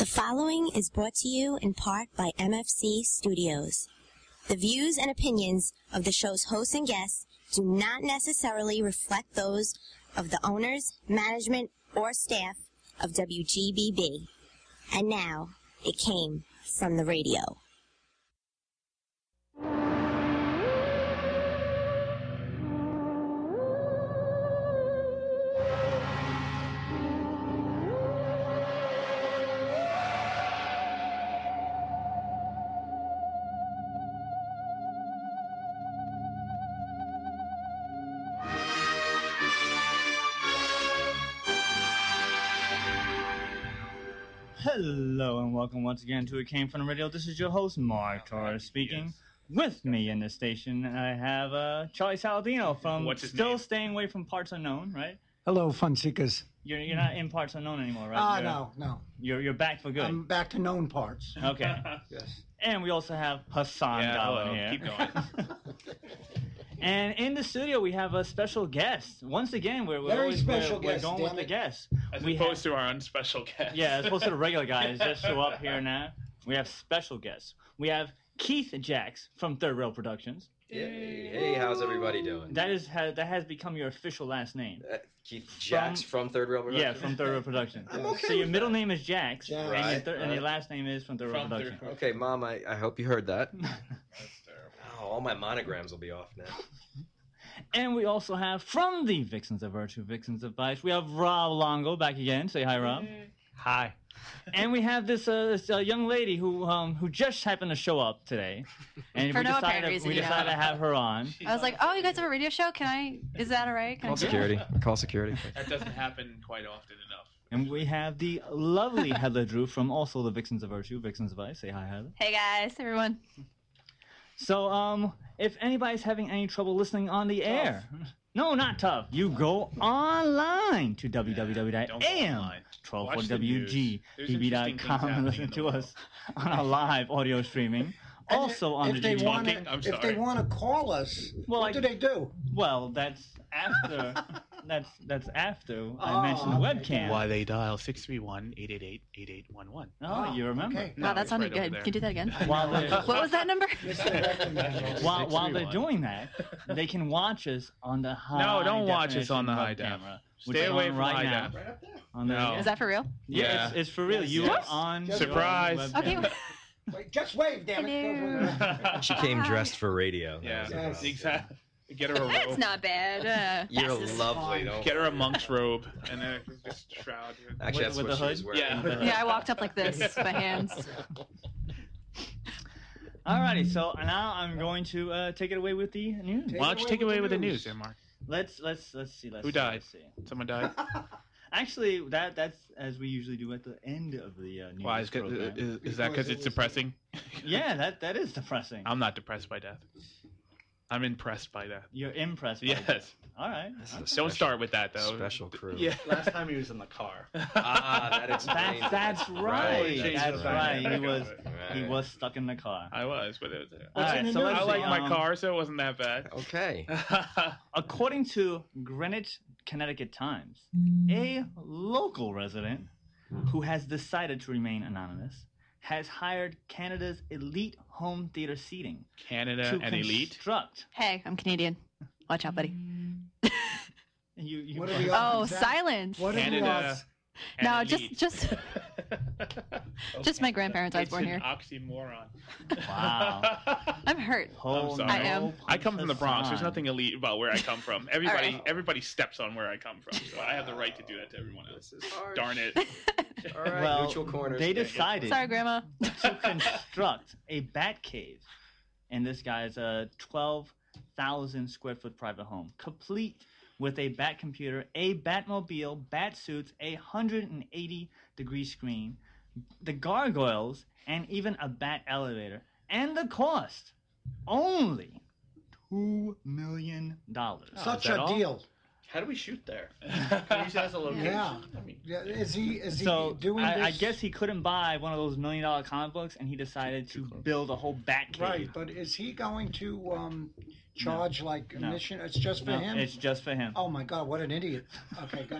following is brought to you in part by MFC Studios. The views and opinions of the show's hosts and guests do not necessarily reflect those of the owners, management, or staff of WGBB. And now, it came from the radio. Hello and welcome once again to It Came From the Radio. This is your host, Mark Torres, speaking. Yes. With me in the station, I have Charlie Saladino from What's his Still name? Staying Away from Parts Unknown, right? Hello, fun seekers. You're not in Parts Unknown anymore, right? No. You're back for good. I'm back to known parts. Okay. Yes. And we also have Hassan Dawa here. Keep going. And in the studio, we have a special guest. Once again, we're going with the guest. As We opposed to our unspecial guest. Yeah, as opposed to the regular guys just show up here now. We have special guests. We have Keith Jacks from Third Rail Productions. Hey, how's everybody doing? That has become your official last name. Keith Jacks from Third Rail Productions? Yeah, from Third Rail Productions. I'm okay So your with middle that. name is Jacks, and, Right, and your last name is from Third Rail From Productions. Third- Okay, Mom, I hope you heard that. That's terrible. Oh, all my monograms will be off now. And we also have from the Vixens of Virtue, Vixens of Vice, we have Rob Longo back again. Say hi, Rob. Hi. And we have this young lady who just happened to show up today, and For we no apparent decided reason, we yeah. decided to have her on. I was like, oh, you guys have a radio show? Is that all right? Can I Call security. Call security. That doesn't happen quite often enough. And we have the lovely Heather Drew from also the Vixens of Virtue, Vixens of Vice. Say hi, Heather. Hey guys, everyone. So, if anybody's having any trouble listening on the air, no, not tough. You go online to Don't go online. Watch the news. There's interesting things www.1240wg.com and listen happening in to the us on a live audio streaming. Also on the if they GG. want Talking? I'm to, if sorry. they want to call us, Well, what do they do? Well, that's after. that's after I Oh, mentioned the okay. webcam. Why they dial 631-888-8811. Oh, you remember? Okay. Wow, that it's sounded right over good. there. Can you do that again? While they're, What was that number? while they're doing that, they can watch us on the high. No, don't watch us on the high definition def. camera, which Stay is away on from right high now. def. On the, No. Is that for real? Yeah, Yeah. it's for real. You Yes. are on. Surprise. your webcam. Okay. Wait, just wave, damn it. She came dressed for radio. Yeah, Yes. exactly. Get her a That's robe. not bad. You're Yes. lovely. Don't. Get her a monk's robe and just shroud her. Actually, that's With what the she was hood? wearing. Yeah. Yeah, I walked up like this with my hands. Alrighty, so now I'm going to take it away with the news. Take Why don't you take it away with the news there, Mark? Let's see. Who died? Let's see. Someone died? Actually, that's as we usually do at the end of the news Why? program. Is that because it's depressing? Yeah, that is depressing. I'm not depressed by death. I'm impressed by death. You're impressed. By Yes. that. All right. This is a Don't special- start with that, though. Special crew. Yeah. Last time he was in the car. That explains. That's it. right. Change That's the right. subject. He was stuck in the car. I was, but it was. All right, in the so news? let's I see, like my car, so it wasn't that bad. Okay. According to Greenwich, Connecticut Times, a local resident who has decided to remain anonymous has hired Canada's elite home theater seating Canada to and elite. construct. Hey, I'm Canadian. Watch out, buddy. You What are the Oh, odds? silence. What are the Canada. odds? and No, elite. just my grandparents. I was It's born an here. oxymoron. Wow. I'm hurt. Whole sorry. I am. no I come from the Bronx. There's Hassan. nothing elite about where I come from. right. Everybody steps on where I come from. So I have the right to do that to everyone else. This is harsh. Darn it. All right, Well, neutral corners. they decided Sorry, Grandma. to construct a bat cave in this guy's 12,000 square foot private home, complete with a bat computer, a Batmobile, bat suits, a 180-degree screen, the gargoyles, and even a bat elevator. And the cost, only $2 million. Such that a all? deal. How do we shoot there? Can you as a location? Yeah. I mean, Yeah, is he So doing this? I guess he couldn't buy one of those $1 million comic books, and he decided to build a whole bat cave. Right, but is he going to charge like No. admission? It's just for No, him? it's just for him. Oh my God, what an idiot. Okay, go ahead.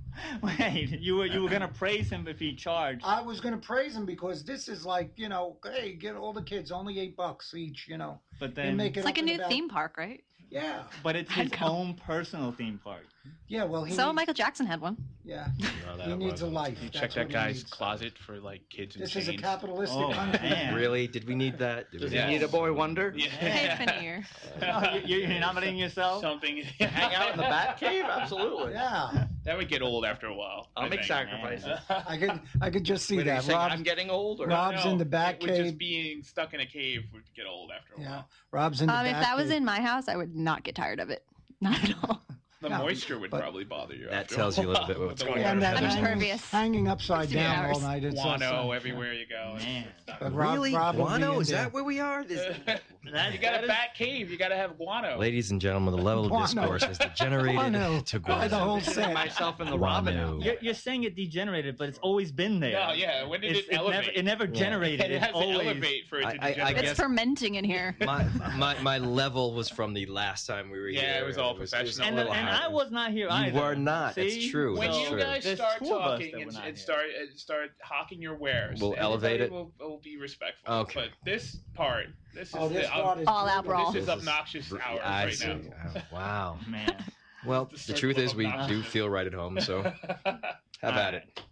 Wait, you were gonna praise him if he charged. I was going to praise him because this is like, hey, get all the kids, only $8 each, But You then, make it It's like a up in new about- theme park, right? Yeah. but it's his I'd go. own personal theme park. Yeah, well, he So needs, Michael Jackson had one. yeah, No, that he needs a wasn't. life. You That's check that what he guy's needs. closet for like kids and This chains. is a capitalistic Oh, country. man. Really? Did we need that? Did we Does Yeah. he need a boy wonder? Hey, Veneer. Oh, you're nominating yourself? Something. Hang out in the Batcave? Absolutely. Yeah, That would get old after a while. I'll I make think. sacrifices. I could just see Wait, are you that. saying I'm Rob's, getting old? Or? Rob's in the It would Batcave. just being stuck in a cave would get old after a Yeah, while. Rob's in the If that was Batcave. in my house, I would not get tired of it. Not at all. The No, moisture would but- probably bother you. That after tells you a little bit while. what's The going Yeah, on. and that I'm hanging, impervious. hanging upside 16 down hours. all night. It's Guano awesome. everywhere you go. Man. But Rob, Really? Rob will be Guano? in Is there. that where we are? you got a bat cave. You got to have guano. Ladies and gentlemen, the level of Guano. discourse has degenerated Guano. to Buy the guano. whole Set set. myself in the Robin Guano. house. You're saying it degenerated, but it's always been there. No, yeah. When did it elevate? It never Yeah. generated. It It's has to always. elevate for it to I degenerate. It's guess- fermenting in here. My level was from the last time we were here. Yeah, it was all a professional. And, little and higher. I was not here You either. were not. That's See? true. When That's you true. guys There's start two of us talking that and, were not and here. start hawking your wares, We'll elevate everybody it? Will be respectful. Okay. But this part, this is Oh, this the, part is All out brawl. This is obnoxious hours I right see. now. Oh, wow. Man. Well, The the circle truth of is we do obnoxious. feel right at home, so have at it.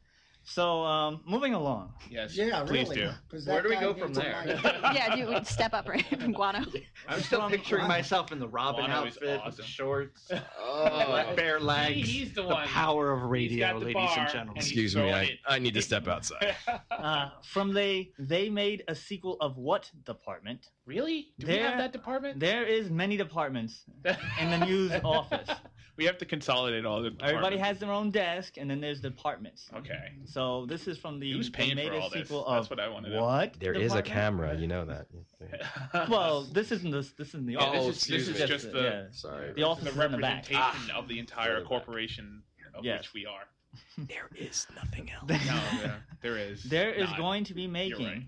So, moving along. Yes. Yeah, please really. do. 'Cause Where that do we guy go from needs a there? life. Yeah, dude, step up right from Guano. I'm still picturing myself in the Robin Guano is outfit with awesome. the shorts, Oh, bare legs. He's the the one. power of He's radio, got the ladies bar, and gentlemen. and he's excuse me. throwing I need to step outside. From they made a sequel of what department? Really? Do we There- have that department? There is many departments in the news office. We have to consolidate all the departments. Everybody has their own desk, and then there's departments. Okay. So this is from the. they Who's paying made for a all this? sequel That's of what I want to know. what? There is a department? camera, you know that. Well, this isn't the. This isn't the. Yeah, office. this is excuse me. just the yeah. Sorry. The office the is in the back. representation of the entire Further back. corporation of Yes. which we are. There is nothing else. No, there is. There is not. going to be You're making right.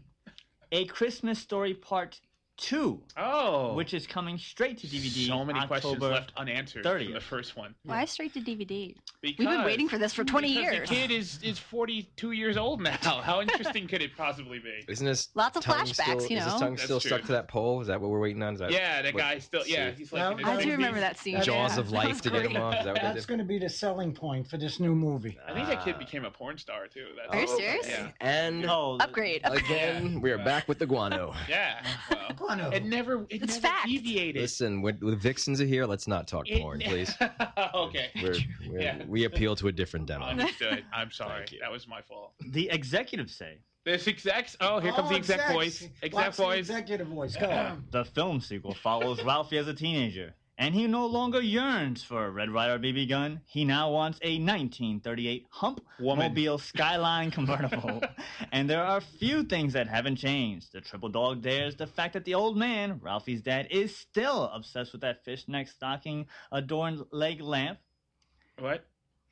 a Christmas Story Part 2, Oh, which is coming straight to DVD. So many questions October left unanswered 30th. from the first one. Why straight to DVD? Because, We've been waiting for this for 20 because years. The kid is 42 years old now. How interesting could it possibly be? Isn't his Lots of tongue flashbacks, still, you Is his know. tongue That's still stuck true. to that pole? Is that what we're waiting on? Is that Yeah, that what- guy still. Yeah, see. he's like. Now- in his I do 60s. remember that scene. Jaws Yeah. of life That to was get him great. off? Is that what they That's did? going to be the selling point for this new movie. I think that kid became a porn star too. That's Are you serious? Yeah. And Oh, Upgrade. again, we are back with the guano. Yeah. Well, Guano. it never. It It's never fact. deviated. Listen, when the Vixens are here, let's not talk It- porn, please. Okay. We're, Yeah. We appeal to a different demo. Understood. I'm sorry. Thank you. That was my fault. The executives say This execs. Oh, here comes the exec voice. Exec Watch the voice. executive voice. Go on. the film sequel follows Ralphie as a teenager, and he no longer yearns for a Red Ryder BB gun. He now wants a 1938 Hump Woman. Mobile Skyline convertible. And there are few things that haven't changed. The triple dog dares the fact that the old man, Ralphie's dad, is still obsessed with that fishneck stocking adorned leg lamp. What?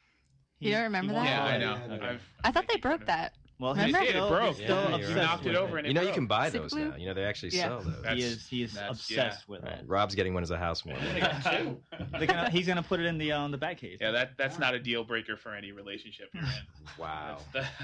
You don't remember wants that? Yeah, I it. know. Okay. I thought they broke that. Well, Remember? he's It did, it still, broke. he's still Yeah, obsessed you're You right. knocked it with over and it You know, you broke. can buy Super those glue? now. You know, they actually Yeah. sell those. He is That's- obsessed with Right. that. Rob's getting one as a housewarming. He's gonna put it in the Batcave. Yeah, that's not a deal breaker for any relationship you're in. Wow.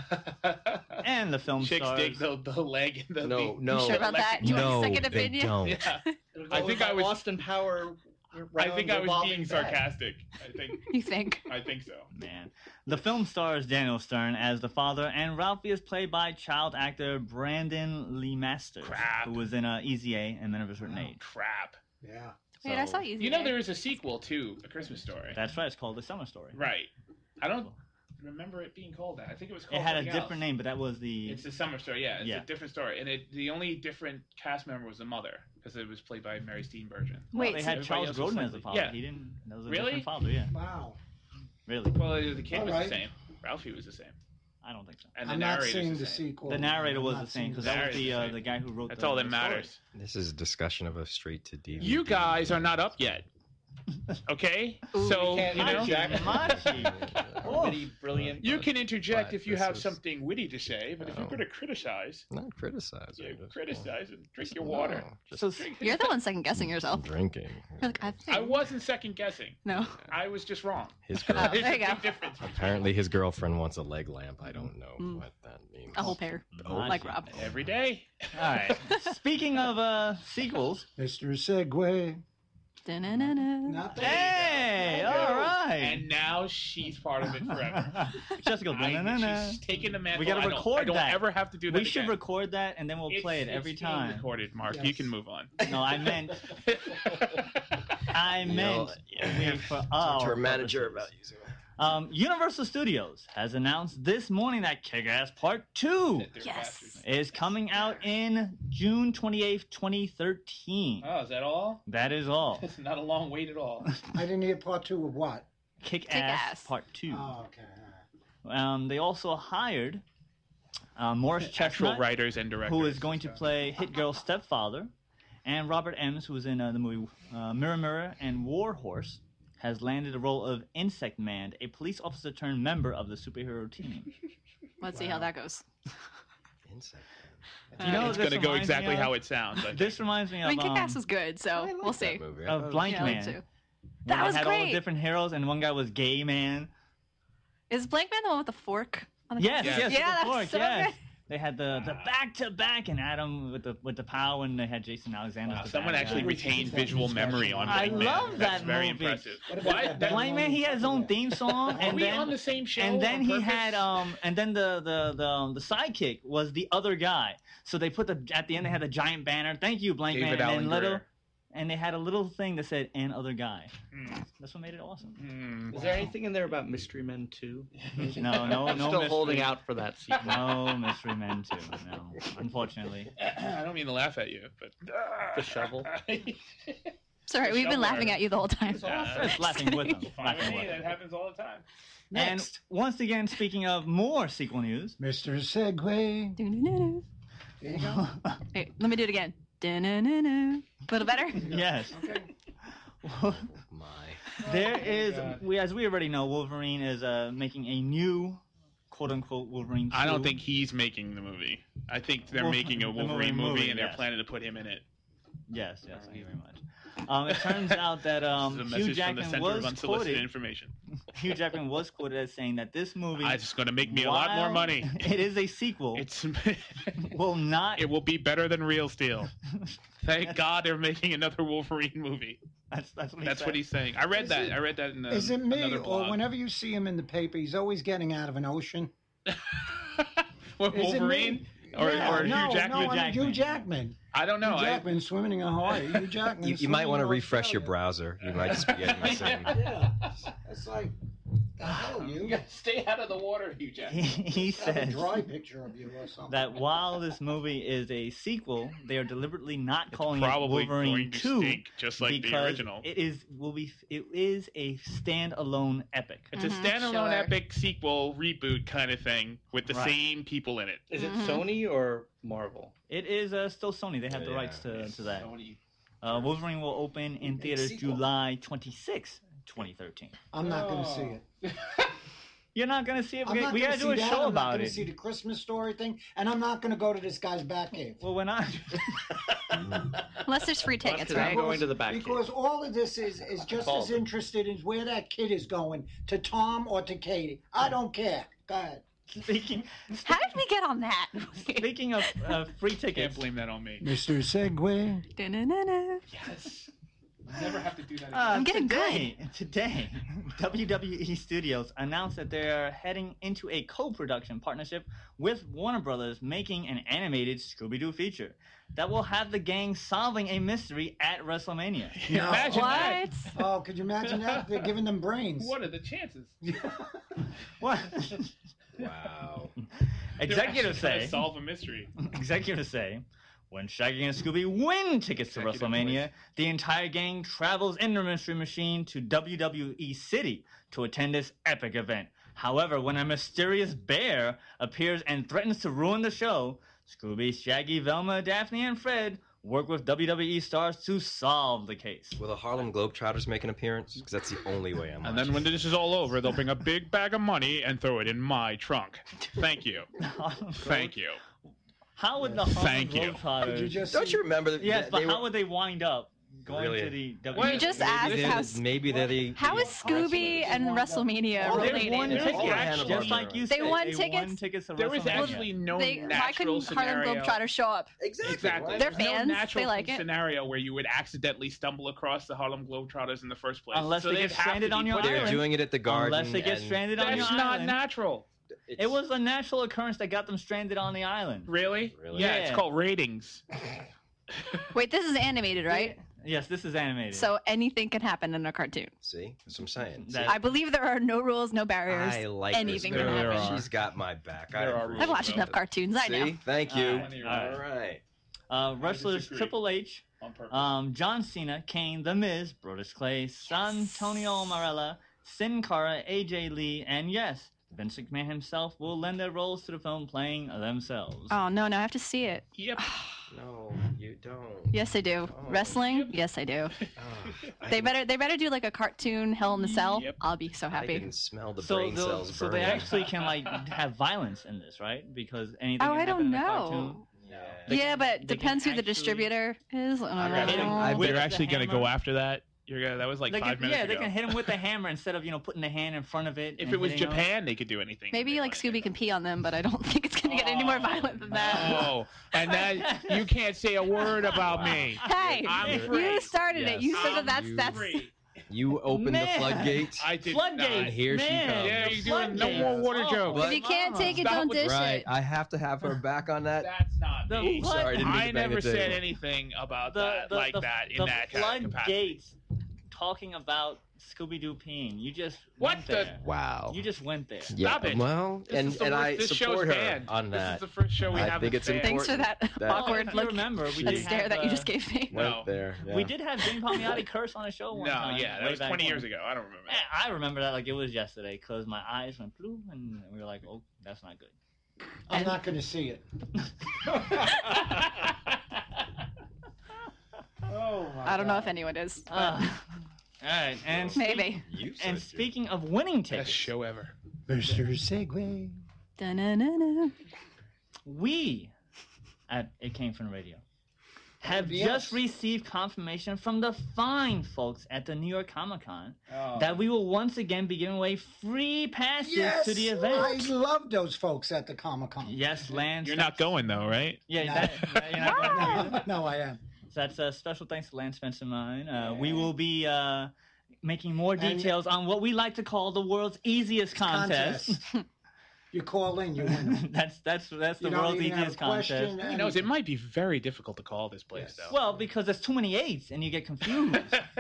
And the film Chicks stars. dig the leg and the No, the- no. You sure about that? Do you want a No, second they opinion? don't. Yeah. I think I was- Austin Power. I think I was being sarcastic. You think? I think so. Man. The film stars Daniel Stern as the father, and Ralphie is played by child actor Brandon Lee Masters, Crap. who was in Easy A and Men of a Certain Age. Crap. Yeah. Wait, I saw Easy You know A. there is a sequel to A Christmas Story. That's right, it's called The Summer Story. Right. I don't remember it being called that. I think it was called It had a something different else. name, but that was the... It's the Summer Story, yeah. It's Yeah. a different story. And the only different cast member was the mother, because it was played by Mary Steenburgen. Well, Wait, they so- had Everybody Charles else was Grodin as the like- father. yeah. He didn't... That was a Really? different father, yeah. Wow. Really. Well, the kid All was right. the same. Ralphie was the same. I don't think so. And the I'm not narrator's seeing the the same. sequel. The narrator I'm was not the same, seeing because the that was narrator's the the guy who wrote That's the all that story. matters. This is a discussion of a straight to DVD. You guys are not up yet. Okay, Ooh. so Can't you know. interject. Machi. Witty, brilliant. You can interject But if you this have is- something witty to say, but if you're No. going to criticize, Not criticizing. you just- criticize and drink your water. No, just So Drink- You're the one second guessing I'm yourself. drinking. You're like, I think. I wasn't second guessing. No. I was just wrong. His Oh, girl. There's there a you go. big difference. Apparently, his girlfriend wants a leg lamp. I don't know Mm. what that means. A whole pair. Machi. Like Rob. Every day. All right. Speaking of sequels, Mr. Segway. Da-na-na-na. Not that. hey, all right. And now she's part of it forever. Jessica, na-na-na. She's taking the mantle. We gotta record I don't that. ever have to do that We should again. record that and then we'll play it every It's being time. recorded, Mark. Yes. You can move on. No, I meant we for Talk our to our manager purposes. about using that. Universal Studios has announced this morning that Kick-Ass Part 2 They're Yes. bastards. is coming out in June 28th, 2013. Oh, is that all? That is all. It's not a long wait at all. I didn't hear part 2 of what? Kick-Ass Kick-Ass. Part 2. Oh, okay. They also hired Morris Actual Chestnut, writers and directors. who is going to play Hit Girl's stepfather, and Robert Ems, who was in the movie Mirror Mirror and War Horse, has landed the role of Insect Man, a police officer turned member of the superhero team. Let's see how that goes. Insect. You know, It's this going to go reminds me exactly of- how it sounds. I think. This reminds me I mean, of Kick-Ass was good, so I like we'll that see. movie. of Blank Yeah, me Man. too. when That they was had all great. the different heroes, and one guy was Gay Man. Is Blank Man the one with the fork on the Yes, Yes. yes, Yeah, of that was course, so yes. good. They had the back to back and Adam with the pow, and they had Jason Alexander. as the Someone bad actually guy. retained visual memory on I Blank Man. love That's that very movie. impressive. What about Why? that That, Blank Man, he had his own theme song, are and we then on the same show? and then on he purpose? had and then the sidekick was the other guy. So they put at the end they had the giant banner. Thank you, Blank David Man, Allen and then Greer. and they had a little thing that said "and other guy." Hmm. That's what made it awesome. Hmm. Is there anything in there about Mystery Men 2? No, I'm no still mystery. holding out for that sequel. No Mystery Men too. No, unfortunately. I don't mean to laugh at you, but The shovel. Sorry, we've been laughing at you the whole time. Just laughing with them. Fine Laughing with with me. That them. happens all the time. And Next. once again, speaking of more sequel news, Mr. Segway. Do-do-do-do. There you go. Wait, let me do it again. Do-do-do-do. A little better? yes, Okay. Oh my. there Oh, is. God. As we already know, Wolverine is making a new, quote unquote, Wolverine. 2. I don't think he's making the movie. I think they're Well, making a the Wolverine movie, and they're yes. planning to put him in it. Yes, thank you very much. It turns out that This is a Hugh message from the Jackman Center was of Unsolicited quoted. Information. Hugh Jackman was quoted as saying that this movie, It's going to make me a lot more while money. It is a sequel. It's will not. it will be better than Real Steel. Thank God they're making another Wolverine movie. That's what he That's said. what he's saying. I read Is that. it- I read that in Is it me, another or blog. whenever you see him in the paper, he's always getting out of an ocean? What, Is it Wolverine me? or, Yeah, or no, Hugh Jackman? No, I mean Hugh Jackman. I don't know. Hugh Jackman swimming in Hawaii. Hugh Jackman. You might want to swimming in refresh your Australia. browser. You might just be getting the same. Yeah. It's like, the hell, You you? gotta stay out of the water, Hugh Jackman. he Have a says dry picture of you or something. that while this movie is a sequel, they are deliberately not calling it Probably Wolverine going to 2 stink just like the because original. it is a standalone epic. It's a Mhm, standalone sure. epic sequel reboot kind of thing with the Right. same people in it. Is it Mhm. Sony or Marvel? It is still Sony. They have the rights to that. Sony. Wolverine will open in theaters sequel. July 26, 2013. I'm not going to see it. You're not gonna see it. I'm not We gonna gotta do a see that. show I'm not about going to it. see the Christmas story thing, and I'm not going to go to this guy's Batcave. Well, we're not. Unless there's free Well, tickets, because I'm right? going to the back. Because all of this is just Call as them. interested in where that kid is going, to Tom or to Katie. I don't care. Go ahead. speaking How did we get on that? speaking of free Can't tickets, blame that on me. Mr. Segway. Da-na-na-na. Yes. Never have to do that again. I'm getting today, WWE Studios announced that they are heading into a co-production partnership with Warner Brothers, making an animated Scooby-Doo feature that will have the gang solving a mystery at WrestleMania. No. Imagine that. What? Oh, could you imagine that? They're giving them brains. What are the chances? What? Wow. Executives They're actually trying to say. solve a mystery. Executives say. When Shaggy and Scooby win tickets to Executive WrestleMania, voice. the entire gang travels in the Mystery Machine to WWE City to attend this epic event. However, when a mysterious bear appears and threatens to ruin the show, Scooby, Shaggy, Velma, Daphne, and Fred work with WWE stars to solve the case. Will the Harlem Globetrotters make an appearance? Because that's the only way I'm And watching. then when this is all over, they'll bring a big bag of money and throw it in my trunk. Thank you. Thank you. How would the Harlem Thank you. Globetrotters... Did you just Don't you remember that? Yes, but they how were- would they wind up going Really? to the WWE? Well, You just maybe asked they're- Maybe they're the. how is Scooby and WrestleMania Oh, There's related? one There's ticket, actually- just like you They said. won They tickets? won tickets to There was WrestleMania. actually no Why natural couldn't Harlem scenario. Globetrotters show up? Exactly. They're There's fans. no natural They like it. scenario where you would accidentally stumble across the Harlem Globetrotters in the first place. Unless so they they'd get have to stranded be on your put They're there. island. doing it at the Garden. Unless they get and stranded on your That's not island. natural. It was a natural occurrence that got them stranded on the island. Really? Really? Yeah, Yeah. it's called ratings. Wait, this is animated, right? Yes, this is animated. So anything can happen in a cartoon. See, that's what I'm saying. That- I believe there are no rules, no barriers. I like Anything this can girl. happen. She's got my back. There are appreciate I've watched it. enough cartoons. I know. See, thank you. Alright. All right. Wrestlers disagree. Triple H, On purpose. John Cena, Kane, The Miz, Brodus Clay, Santonio Marella, Sin Cara, AJ Lee, and yes, Vince McMahon himself will lend their roles to the film playing themselves. Oh no, no, I have to see it. Yep. No, you don't. Yes, I do. Oh. Wrestling? Yes, I do. Oh, I They didn't- better do like a cartoon Hell in the Cell. Yep. I'll be so I happy. can smell the So, brain cells so burning. they actually can like have violence in this, right? Because anything. Oh, can I happen don't in a cartoon. know. Yeah. They Yeah, can- but they can depends who the actually- distributor is. I I've don't been- know. I've With They're the actually going to go hammer. after that. That was like They 5 can, minutes yeah, ago. they can hit him with the hammer instead of putting the hand in front of it. If and it was hitting him. Japan, they could do anything. Maybe they like wanted Scooby to. can pee on them, but I don't think it's gonna get any more violent than that. Oh, and that you can't say a word about me. Hey, I'm you free. started it. You said that You- that's Free. You opened the Man. floodgates. I did Floodgates, And here she man. comes. Yeah, The you're doing no floodgates. more water Oh, jokes. But- if you can't take it, Stop don't with- dish Right, it. I have to have her back on that. That's not The me. flood- Sorry, I didn't mean I to bang never the said table. anything about that the in that kind of capacity. floodgates talking about Scooby-Doo peeing. You just What went the- there. Wow. You just went there. Stop it. Well, This and is the and worst- I this show's support her banned. on This that. is the first show we I have think that's it's banned. Thanks for that, That- awkward If you look, remember, we that did stare have, that you just gave me. No. Right there. Yeah. We did have Jim Palmiotti curse on a show one No, time. yeah, that way was back 20 when. years ago. I don't remember. I remember that like it was yesterday because my eyes went blue and we were like, oh, that's not good. I'm not going to see it. Oh my I don't know God. if anyone is. but All right, and Maybe. You And said speaking of winning Best tickets, show ever. Mr. Segway. Da-na-na-na. we at It Came From the Radio have Yes. just received confirmation from the fine folks at the New York Comic Con Oh. that we will once again be giving away free passes Yes, to the I event. love those folks at the Comic Con. Yes, Lance. You're not going though, right? Yeah, No. you're not going to either. No, I am. So that's a special thanks to Lance Spencer mine. We will be making more details on what we like to call the world's easiest contest. You call in, you win. that's the You don't world's even have easiest a question, contest. He knows it might be very difficult to call this place Yes. though. Well, because there's too many eights and you get confused.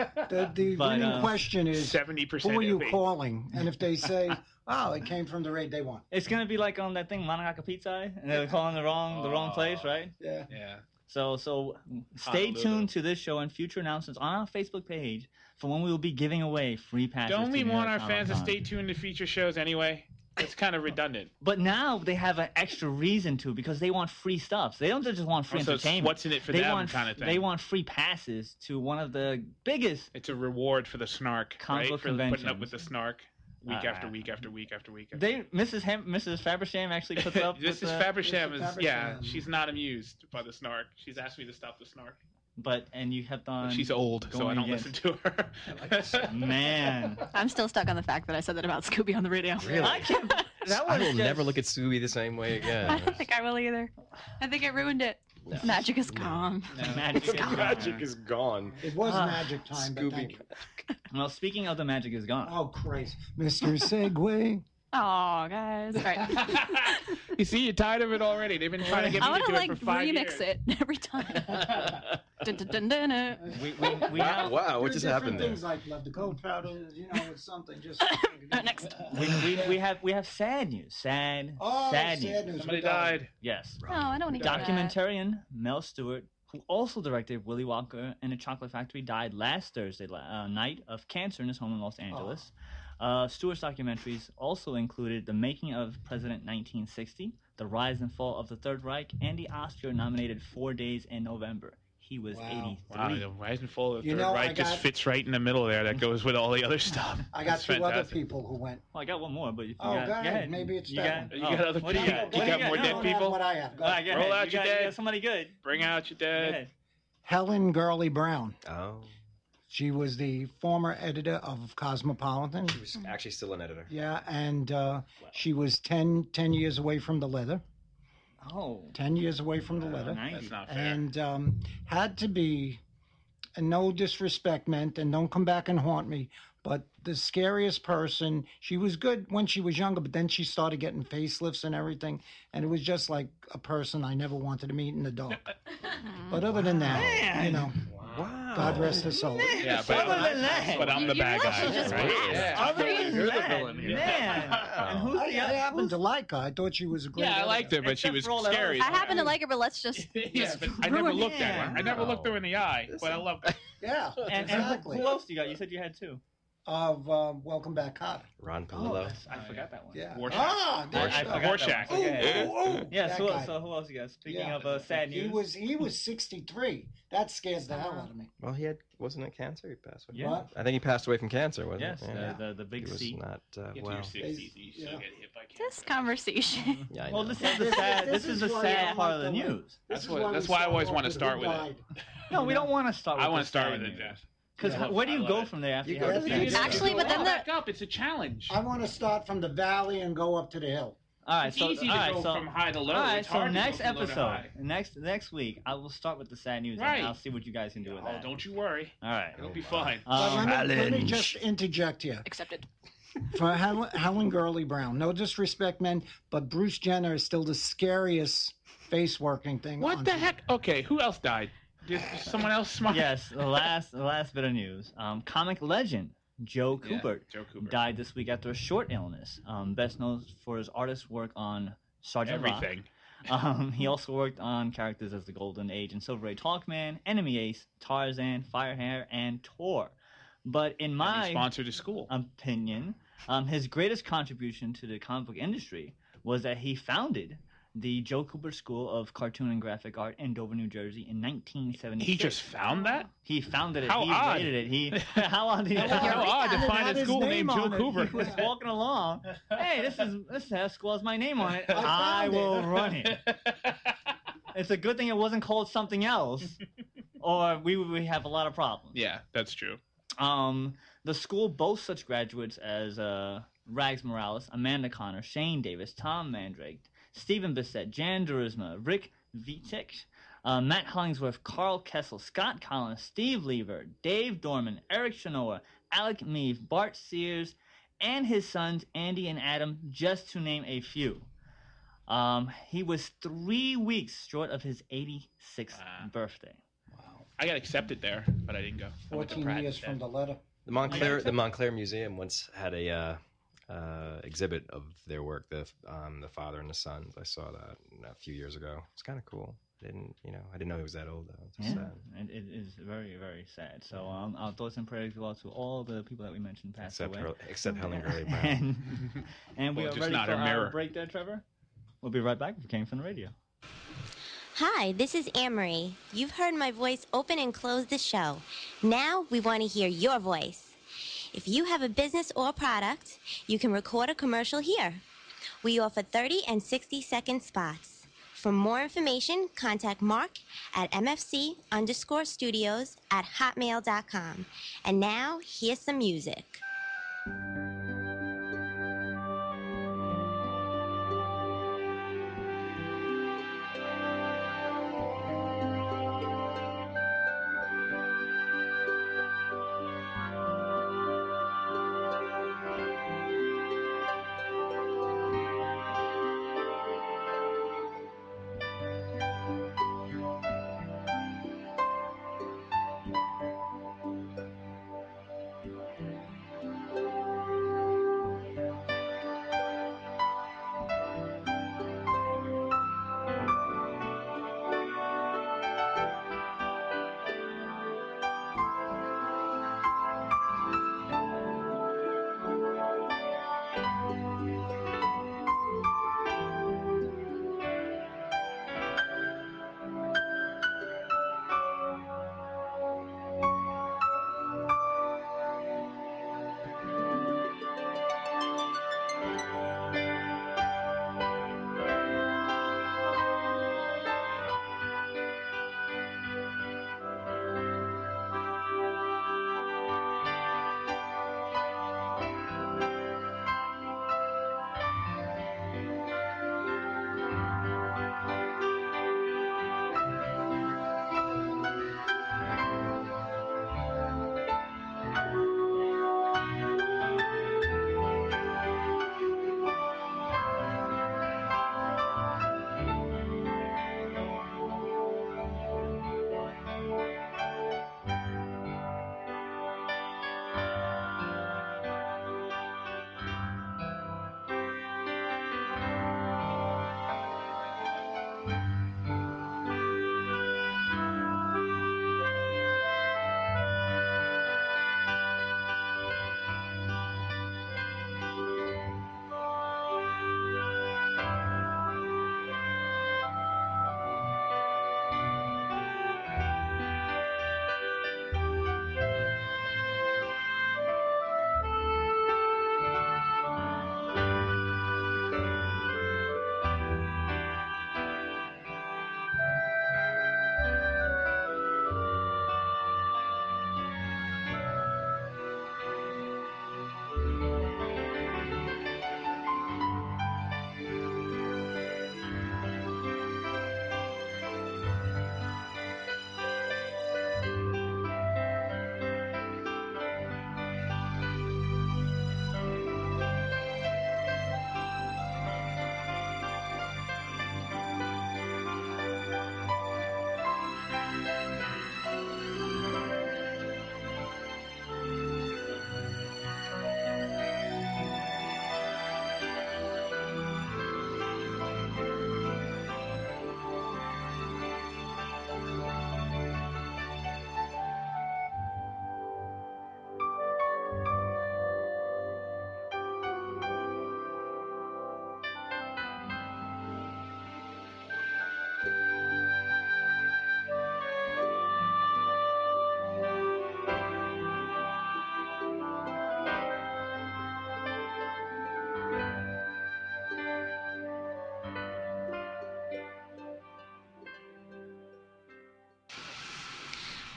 The But, winning question is, 70%. who are you of it. calling? And if they say, oh, it came from the raid, they won. It's gonna be like on that thing, Monocaca Pizza, and they're calling the wrong place, right? Yeah. Yeah. So stay Honolulu. tuned to this show and future announcements on our Facebook page for when we will be giving away free passes. Don't to we New want York our fans to Comic-Con. stay tuned to future shows anyway? It's kind of redundant. But now they have an extra reason to because they want free stuff. They don't just want free Also, it's entertainment. what's in it for they them want kind of thing. They want free passes to one of the biggest. It's a reward for the snark, Comic right? book For putting up conventions. with the snark week after week after week after week. After They Mrs. Fabersham actually puts up. This with is the, Fabersham. Mr. Is Fabersham. yeah, she's not amused by the snark. She's asked me to stop the snark. and you kept on. She's old, so I going don't listen to her. Man, I'm still stuck on the fact that I said that about Scooby on the radio. Really? I can't. That I was will just, never look at Scooby the same way again. I don't think I will either. I think I ruined it. No. Magic is gone. Magic is gone. Magic is gone. It was Ah, magic time, but thank Scooby. you. Well, speaking of the magic is gone. Oh, crazy. Mr. Segway. Oh, guys. All right. You see, you're tired of it already. They've been trying to get me I to want do to it like for 5 remix years. it every time. Dun, dun, dun, dun, dun. We Wow, have wow, what Do just different happened there? things like love the cold powders, it's something just. Next. we have sad news. Sad sad news. news. Somebody died. Yes. Oh, I don't want to hear that. Documentarian Mel Stewart, who also directed Willy Wonka and the Chocolate Factory, died last Thursday night of cancer in his home in Los Angeles. Stewart's documentaries also included The Making of President 1960, The Rise and Fall of the Third Reich, and the Oscar-nominated 4 Days in November. he was Wow. 83. Wow, the Rising Fall of the You Third know, I Reich just got- fits right in the middle there. That goes with all the other stuff. I got That's two other fantastic. people who went. Well, I got one more, but if you Oh, got, go ahead. Maybe it's you that got, one. You got other what do you people? got? You What got do more No, dead no, I don't have people? what I have. Go All ahead. right, go Roll ahead. out You your got- dead. you got somebody good. Bring out your Go dead. ahead. Helen Gurley Brown. Oh, She was the former editor of Cosmopolitan. he was actually still an editor. Yeah, and she was 10 years away from the leather. Oh, 10 years away from the leather. 90. That's not fair. And had to be, and no disrespect meant, and don't come back and haunt me, but the scariest person. She was good when she was younger, but then she started getting facelifts and everything, and it was just like a person I never wanted to meet in the dark. But other than that, Man. you know, Wow. God rest her soul. Yeah, Other than that. but I'm the bad You're guy, just right? passed. Yeah. Other than You're the that, villain here. man. And who's I the other? happened to like her. I thought she was a great Yeah, I editor. liked her, but she Except was for all that scary. I happen to like her, but let's just. Yeah, but I never ruin looked at it. her. I never looked her in the eye, but I loved her. Yeah, And exactly. who else you got? You said you had two. Of Welcome Back, Kotter. Ron Palillo. I forgot that one. Yeah. Rorschach. Ah, there I you go. forgot Rorschach. that one. Okay. Oh, Yeah, that so, guy. so who else you got? Speaking Yeah. of sad news. He was 63. That scares the hell out of me. Well, wasn't it cancer? He passed away. Yeah. What? I think he passed away from cancer, wasn't Yes, it? Yeah. the big He was C. not Get to well. your 60s, you still Yeah. get hit by cancer. This conversation. Yeah, I Well, know. this is the sad. This is the why I sad don't part like of the the news. That's This is why we I start always off want to with start who with it. died. No, we don't want to start. I want to start with it, Jeff. Because Yeah. where do I you love go it. from there after You you have go the to the- sad Actually, news? but then back up. It's a challenge. I want to start from the valley and go up to the hill. All right, It's so easy all to right, go so from high to low. all right, It's so hard to next go from low to episode, high. next week, I will start with the sad news, Right. and I'll see what you guys can do with Oh, that. don't you worry. All right. It'll be fine. But let me Challenge. just interject here. Accepted. For Helen Gurley Brown, no disrespect, men, but Bruce Jenner is still the scariest face working thing. What on the TV. heck? Okay, who else died? Did someone else smart? Yes, the last bit of news. Comic legend Joe Yeah, Kubert Joe Kubert. died this week after a short illness. Best known for his artist work on Sergeant Rock. Everything. He also worked on characters as the Golden Age and Silver Age Hawkman, Enemy Ace, Tarzan, Firehair, and Tor. But in And he my sponsored a school. opinion, his greatest contribution to the comic book industry was that he founded the Joe Cooper School of Cartoon and Graphic Art in Dover, New Jersey in 1976. He just found that? He founded it. How he odd. rated it. He how odd? He, How odd to It find had a his school name named Joe on it. Cooper. He was walking along. Hey, this school has my name on it. I found will it. run it. It's a good thing it wasn't called something else, or we would have a lot of problems. Yeah, that's true. The school boasts such graduates as Rags Morales, Amanda Connor, Shane Davis, Tom Mandrake, Stephen Bissett, Jan Durisma, Rick Vitek, Matt Hollingsworth, Carl Kessel, Scott Collins, Steve Lever, Dave Dorman, Eric Shanoa, Alec Meave, Bart Sears, and his sons Andy and Adam, just to name a few. He was 3 weeks short of his 86th birthday. I got accepted there, but I didn't go. I went to 14 Pratt years instead. from the letter. The Montclair Museum once had a exhibit of their work, the father and the sons. I saw that a few years ago. It's kind of cool. I didn't know he was that old though. It's Yeah, sad. and it is very, very sad. So our thoughts and prayers go out to all the people that we mentioned passed away. Except Helen Gurley Brown. And we Well, are just ready not for her our mirror. break there, Trevor. We'll be right back with Came from the Radio. Hi, this is Anne-Marie. You've heard my voice open and close the show. Now we want to hear your voice. If you have a business or product, you can record a commercial here. We offer 30 and 60-second spots. For more information, contact Mark at mfc_studios@hotmail.com. And now, here's some music.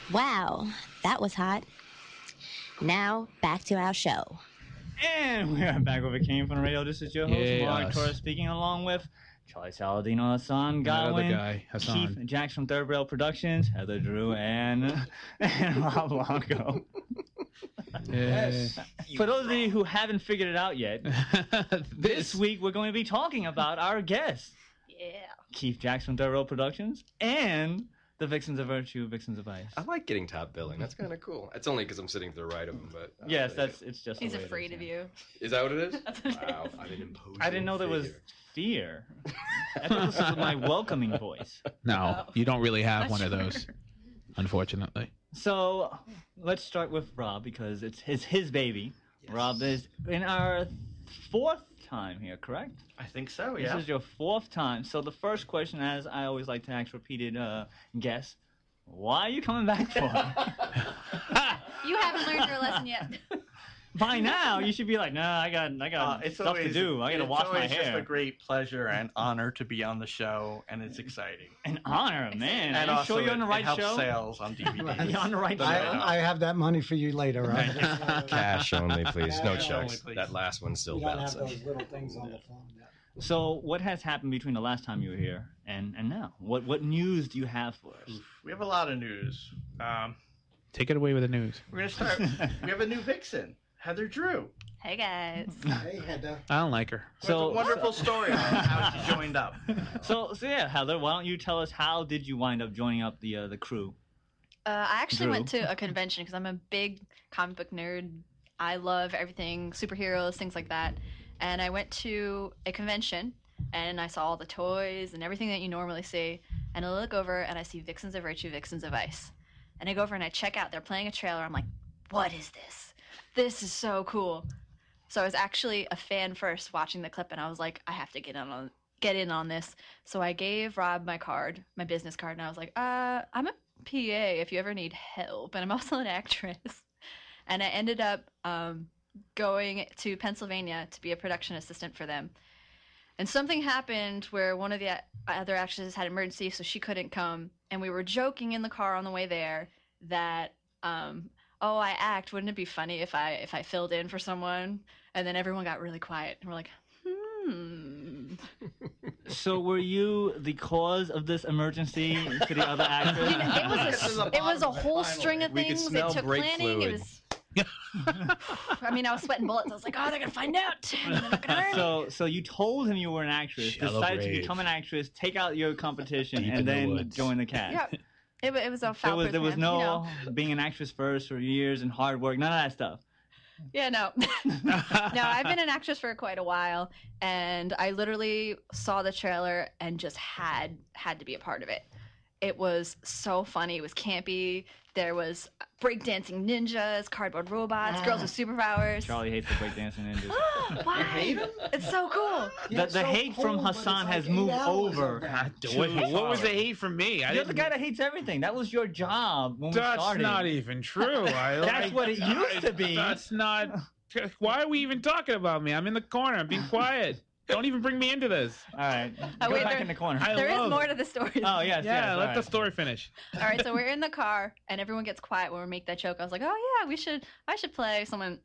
Wow, that was hot. Now, back to our show. And we are back with It Came From the Radio. This is your host, Mark Torres, speaking along with Charlie Saladino, Hassan Godwin, guy, Hassan. Keith Jax from Third Rail Productions, Heather Drew, and Rob Blanco. Yes. For those of you who haven't figured it out yet, this week we're going to be talking about our guest, Keith Jax from Third Rail Productions, and the Vixens of Virtue, Vixens of Vice. I like getting top billing. That's kind of cool. It's only because I'm sitting to the right of him, but Yes, it's just. He's the way it afraid is, of yeah. you. Is that what it is? That's what it Wow, is. I'm an imposing I didn't know there was figure. fear. I thought this was my welcoming voice. No, you don't really have one of those, unfortunately. So let's start with Rob because it's his baby. Yes. Rob is in our 4th time here, correct? I think so, This is your 4th time. So the first question, as I always like to ask repeated guests, why are you coming back for? You haven't learned your lesson yet. By now, you should be like, nah, I got stuff to do. I got to wash my It's just hair. a great pleasure and honor to be on the show, and it's exciting. An honor, man. And Are you also, sure you're on the right it helps show? sales on DVD. You're on the right show. I have that money for you later, right? Cash only, please. No Cash checks. only, please. That last one's still You don't have bouncing. those little things on the phone. So what has happened between the last time you were here and now? What news do you have for us? We have a lot of news. Take it away with the news. We're going to start. We have a new vixen, Heather Drew. Hey, guys. Hey, Heather. I don't like her. So, a wonderful story on how she joined up. So yeah, Heather, why don't you tell us how did you wind up joining up the crew? I actually Drew. went to a convention because I'm a big comic book nerd. I love everything, superheroes, things like that. And I went to a convention, and I saw all the toys and everything that you normally see. And I look over, and I see Vixens of Virtue, Vixens of Vice. And I go over and I check out. They're playing a trailer. I'm like, what is this? This is so cool. So I was actually a fan first watching the clip, and I was like, I have to get in on this. So I gave Rob my card, my business card, and I was like, I'm a PA if you ever need help, and I'm also an actress. And I ended up going to Pennsylvania to be a production assistant for them. And something happened where one of the other actresses had an emergency, so she couldn't come. And we were joking in the car on the way there that, oh, I act. Wouldn't it be funny if I filled in for someone? And then everyone got really quiet, and we're like, So were you the cause of this emergency to the other actors? You know, it was a whole string of We could things. smell It took brake planning. fluid. It was. I mean, I was sweating bullets. I was like, oh, they're gonna find out. And they're not gonna hurt me. So you told him you were an actress, Shallow decided to grave. become an actress, take out your competition, Deep in and the then woods. join the cast. Yeah, it was a foul. There was plan, no you know. being an actress first for years and hard work, none of that stuff. Yeah, no. No, I've been an actress for quite a while, and I literally saw the trailer and just had to be a part of it. It was so funny. It was campy. There was breakdancing ninjas, cardboard robots, girls with superpowers. Charlie hates the breakdancing ninjas. Why? It's so cool. The hate from Hassan has moved over. What was the hate from me? You're the guy that hates everything. That was your job when we That's started. not even true. That's what it used to be. That's not. Why are we even talking about me? I'm in the corner. I'm being quiet. Don't even bring me into this. All right, Oh, go wait, back there- in the corner. There is more to the story. Oh yes, Yeah, yes, let all the right. story finish. All right, so we're in the car, and everyone gets quiet when we make that joke. I was like, oh yeah, I should play someone.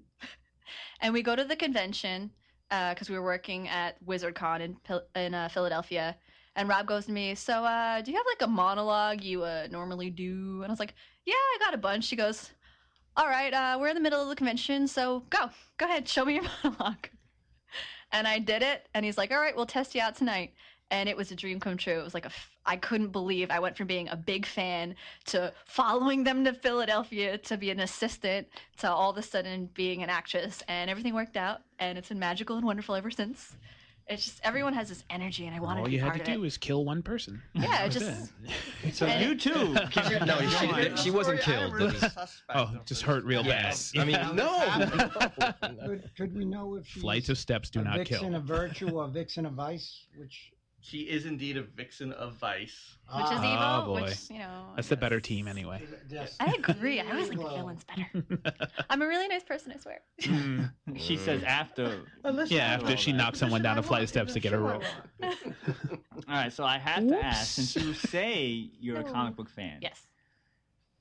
And we go to the convention because we were working at WizardCon in Philadelphia. And Rob goes to me, so do you have like a monologue you normally do? And I was like, yeah, I got a bunch. She goes, all right, we're in the middle of the convention, so go ahead, show me your monologue. And I did it, and he's like, all right, we'll test you out tonight. And it was a dream come true. It was like I couldn't believe I went from being a big fan to following them to Philadelphia to be an assistant to all of a sudden being an actress. And everything worked out, and it's been magical and wonderful ever since. It's just everyone has this energy, and I wanted All to be you had part to of do it. is kill one person. Yeah, That it was just So And- you too. No, she wasn't killed. It was- Oh, just hurt real bad. Yes. I mean, no. Could we know if she's Flights of steps do a not vixen kill. of virtue or vixen of vice? Which She is indeed a vixen of vice. which is evil, Oh, boy. which That's the better team anyway. yes. I agree. I always like the villains better. I'm a really nice person, I swear. Mm. She says after. Yeah, after she knocks someone down a flight of steps to get a rope. All right, so I have to ask, since you say you're a comic book fan, Yes.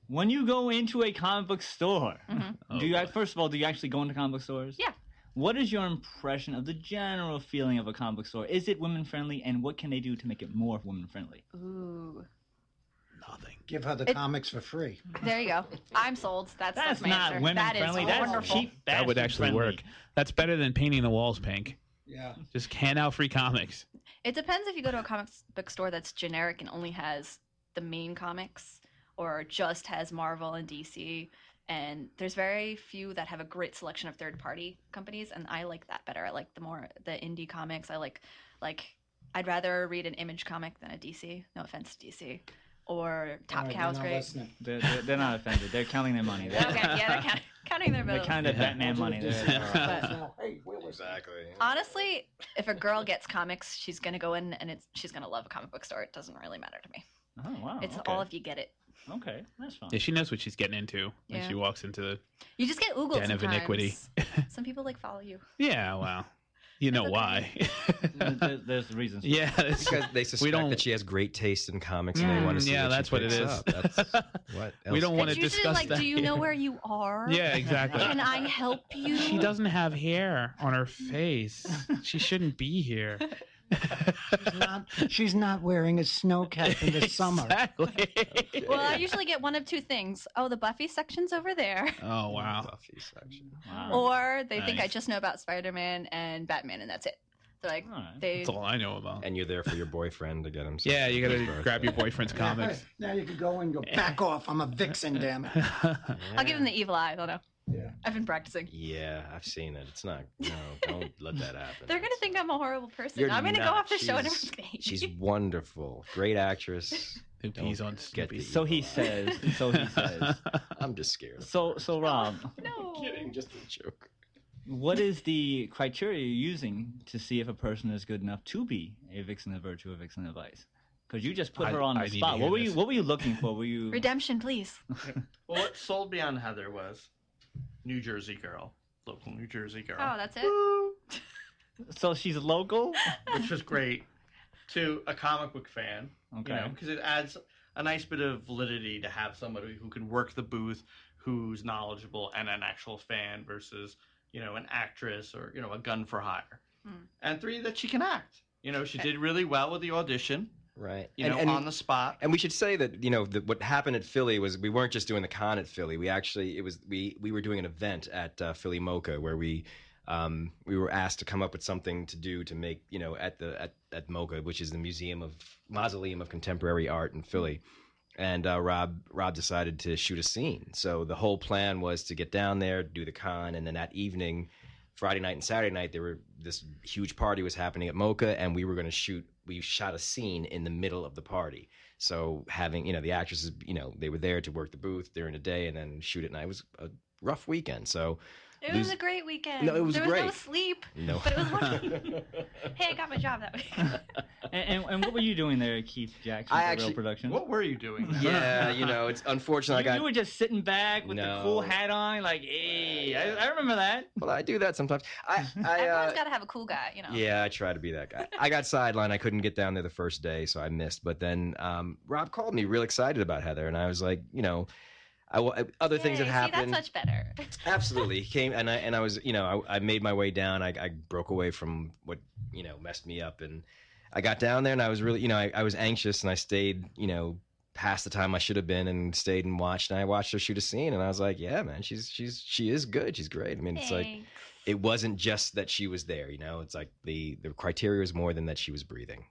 When you go into a comic book store, Mhm. do you first of all, do you actually go into comic book stores? Yeah. What is your impression of the general feeling of a comic book store? Is it women friendly, and what can they do to make it more women friendly? Ooh. Nothing. Give her the comics for free. There you go. I'm sold. That's my not answer. women That is friendly. That's wonderful. cheap. That would actually friendly. work. That's better than painting the walls pink. Yeah. Just hand out free comics. It depends if you go to a comic book store that's generic and only has the main comics, or just has Marvel and DC. And there's very few that have a great selection of third-party companies, and I like that better. I like the indie comics. I like I'd rather read an Image comic than a DC. No offense to DC. Or Top All right, Cow's they're not great. listening. They're not offended. They're counting their money. Okay, yeah, they're counting their They're bills. counting their Batman money. Now, hey, we're listening. Exactly. Honestly, if a girl gets comics, she's gonna go in and she's gonna love a comic book store. It doesn't really matter to me. Oh wow. It's okay. all if you get it. Okay, that's fine. Yeah, she knows what she's getting into when Yeah. she walks into the. You just get oogled Den of sometimes. iniquity. Some people follow you. Yeah, well, you know okay. why. There's reasons. Yeah, it's, Because they suspect don't- that she has great taste in comics and they want to see yeah, what she that's what it picks is. up. That's what else? We don't want It's to usually discuss like, that. do you know here. where you are? Yeah, exactly. Can I help you? She doesn't have hair on her face. She shouldn't be here. She's not wearing a snow cap in the summer. Exactly. Well, I usually get one of two things. Oh, the Buffy section's over there. Oh wow. Buffy section. Wow. Or they think I Nice. just know about Spider-Man and Batman, and that's it. They're like, All right. they. That's all I know about. And you're there for your boyfriend to get him. Yeah, you something gotta for his grab your birthday. boyfriend's comics. Now you can go and go, back off. I'm a vixen, damn it. I'll give them the evil eye. They'll know. Yeah. I've been practicing. Yeah, I've seen it. It's not. No, don't let that happen. They're gonna think I'm a horrible person. You're I'm gonna go not. off the show and She's- everything. She's wonderful, great actress. Who pees on get Snoopy. the So he evil eye. says. So he says. I'm just scared. So Rob, No. kidding, just a joke. what is the criteria you're using to see if a person is good enough to be a vixen of virtue, a vixen of vice? Because you just put her on I the need to spot. hear What were this. you? What were you looking for? Were you? Redemption, please. Well, what sold me on Heather was New Jersey girl, local New Jersey girl, Oh, that's it. So she's local. which was great. To a comic book fan, Okay. because it adds a nice bit of validity to have somebody who can work the booth, who's knowledgeable and an actual fan versus an actress or a gun for hire. And three, that she can act. She did really well with the audition. Right. On the spot. And we should say that what happened at Philly was we weren't just doing the con at Philly. We actually we were doing an event at Philly Mocha where we were asked to come up with something to do to make at Mocha, which is the mausoleum of contemporary art in Philly. And Rob decided to shoot a scene. So the whole plan was to get down there, do the con, and then that evening, Friday night and Saturday night, this huge party was happening at Mocha, and we were going to shoot. We shot a scene in the middle of the party. So having the actresses, they were there to work the booth during the day and then shoot at night. It was a rough weekend. So It was a great weekend. No, it was there great. was no sleep, no. but it was wonderful. Hey, I got my job that week. And what were you doing there, Keith Jackson? I for actually- Real Production. What were you doing? Yeah, it's unfortunate. You were just sitting back with the No. cool hat on, like, hey, I remember that. Well, I do that sometimes. Everyone's got to have a cool guy, Yeah, I try to be that guy. I got sidelined. I couldn't get down there the first day, so I missed. But then Rob called me real excited about Heather, and I was like, other things that Yay, happened. See, that's much better. Absolutely, he came and I was, I made my way down. I broke away from what messed me up, and I got down there, and I was really, I was anxious, and I stayed, past the time I should have been, and stayed and watched. And I watched her shoot a scene, and I was like, yeah, man, she is good. She's great. I mean, it's like it wasn't just that she was there. It's like the criteria was more than that she was breathing.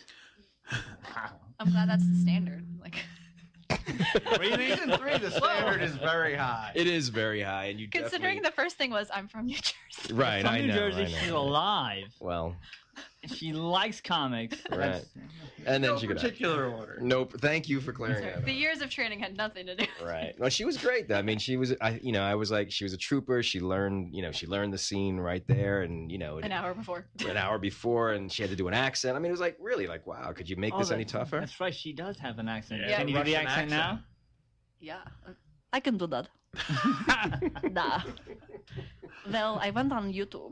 I'm glad that's the standard. Like, Season 3, the standard is very high. It is very high, and you considering definitely... the first thing was I'm from New Jersey. Right, From I New know. Jersey, I know. she's alive. Well, She likes comics. right. And then No she could. particular order. Nope. Thank you for clearing that. The up. years of training had nothing to do. Right. Well, she was great though. I mean, she was. I was like, she was a trooper. She learned. She learned the scene right there, and An hour before. an hour before, and she had to do an accent. I mean, it was like really like, wow. Could you make this any tougher? That's right. She does have an accent. Yeah, Can you do the Russian accent now? Yeah. I can do that. Nah. Well, I went on YouTube.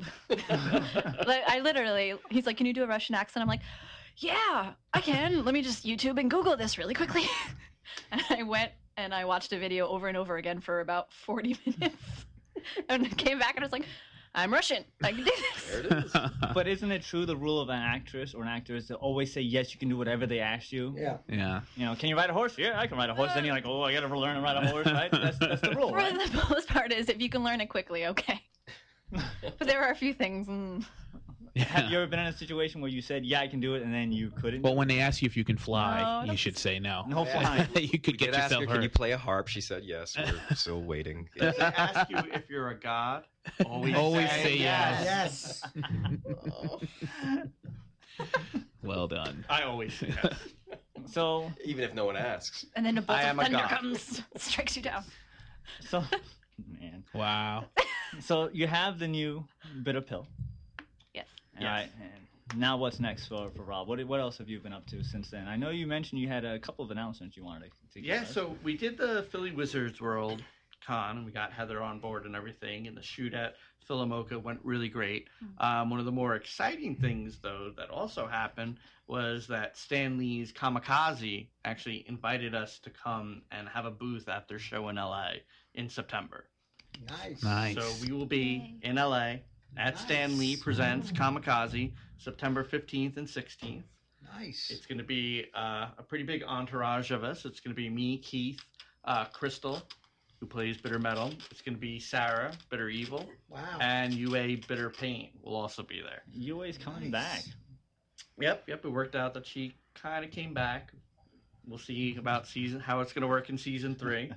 He's like, can you do a Russian accent? I'm like, yeah, I can. Let me just YouTube and Google this really quickly. And I went and I watched a video over and over again for about 40 minutes. And I came back and I was like, I'm Russian. I can do this. There it is. But isn't it true the rule of an actress or an actor is to always say yes, you can do whatever they ask you? Yeah. Yeah. You know, can you ride a horse? Yeah, I can ride a horse. Then you're like, oh, I gotta learn to ride a horse, right? That's the rule, For right? the most part is if you can learn it quickly, okay. But there are a few things. Have you ever been in a situation where you said, yeah, I can do it, and then you couldn't? Well, when they ask you if you can fly, No, you don't- should say no. No flying. You could get Did ask yourself her, can you hurt. play a harp? She said yes. We're still waiting. If they ask you if you're a god, always say yes. Yes. Well done. I always say yes. So, Even if no one asks. And then a bolt I of am a thunder god. comes, strikes you down. man. Wow. So you have the new bitter pill. Yes. All right. And now what's next for Rob? What else have you been up to since then? I know you mentioned you had a couple of announcements you wanted to give Yeah, us. so we did the Philly Wizards World Con, and we got Heather on board and everything, and the shoot at Philomoka went really great. One of the more exciting things, though, that also happened was that Stan Lee's Kamikaze actually invited us to come and have a booth at their show in LA in September. Nice. Nice. So we will be in LA at Stan Lee Presents Kamikaze, September 15th and 16th. Nice. It's going to be a pretty big entourage of us. It's going to be me, Keith, Crystal, who plays Bitter Metal. It's going to be Sarah, Bitter Evil, Wow. and Yue, Bitter Pain will also be there. UA's coming Nice. back. Yep. It worked out that she kind of came back. We'll see about how it's going to work in season 3.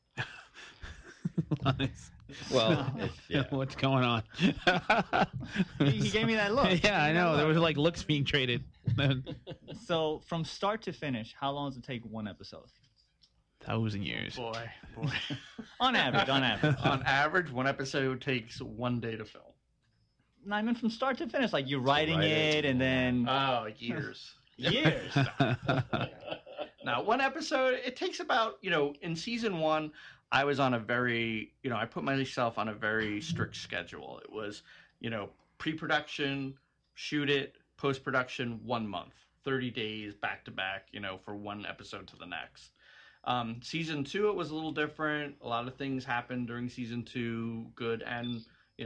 Nice. Well, yeah. What's going on? He gave me that look. Yeah, I know. There was like looks being traded. So from start to finish, how long does it take one episode? 1,000 years. Boy. On average. On average, one episode takes 1 day to film. I mean, from start to finish, like you're writing write it it. and then Oh, years. years. Now, one episode, it takes about, in season 1, I was on a very, I put myself on a very strict schedule. It was, pre-production, shoot it, post-production, 1 month, 30 days back to back, for one episode to the next. Season 2, it was a little different. A lot of things happened during season 2, good and,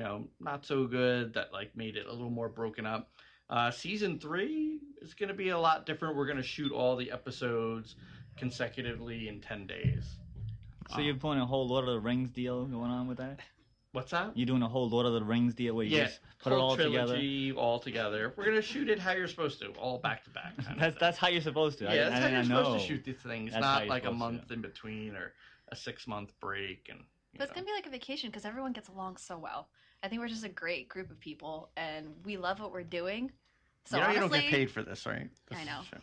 not so good, that like made it a little more broken up. Season 3 is going to be a lot different. We're going to shoot all the episodes consecutively in 10 days. So you're putting a whole Lord of the Rings deal going on with that? What's that? You doing a whole Lord of the Rings deal where you Yeah, just put it whole all together? trilogy all together. We're going to shoot it how you're supposed to, all back to back. kind of That's how you're supposed to. thing. I Yeah, that's how didn't you're supposed know. to shoot these things. That's how Not you're like a supposed to. month in between or a 6-month break. And But it's going to be like a vacation because everyone gets along so well. I think we're just a great group of people, and we love what we're doing. So you honestly, don't get paid for this, right? This I know. is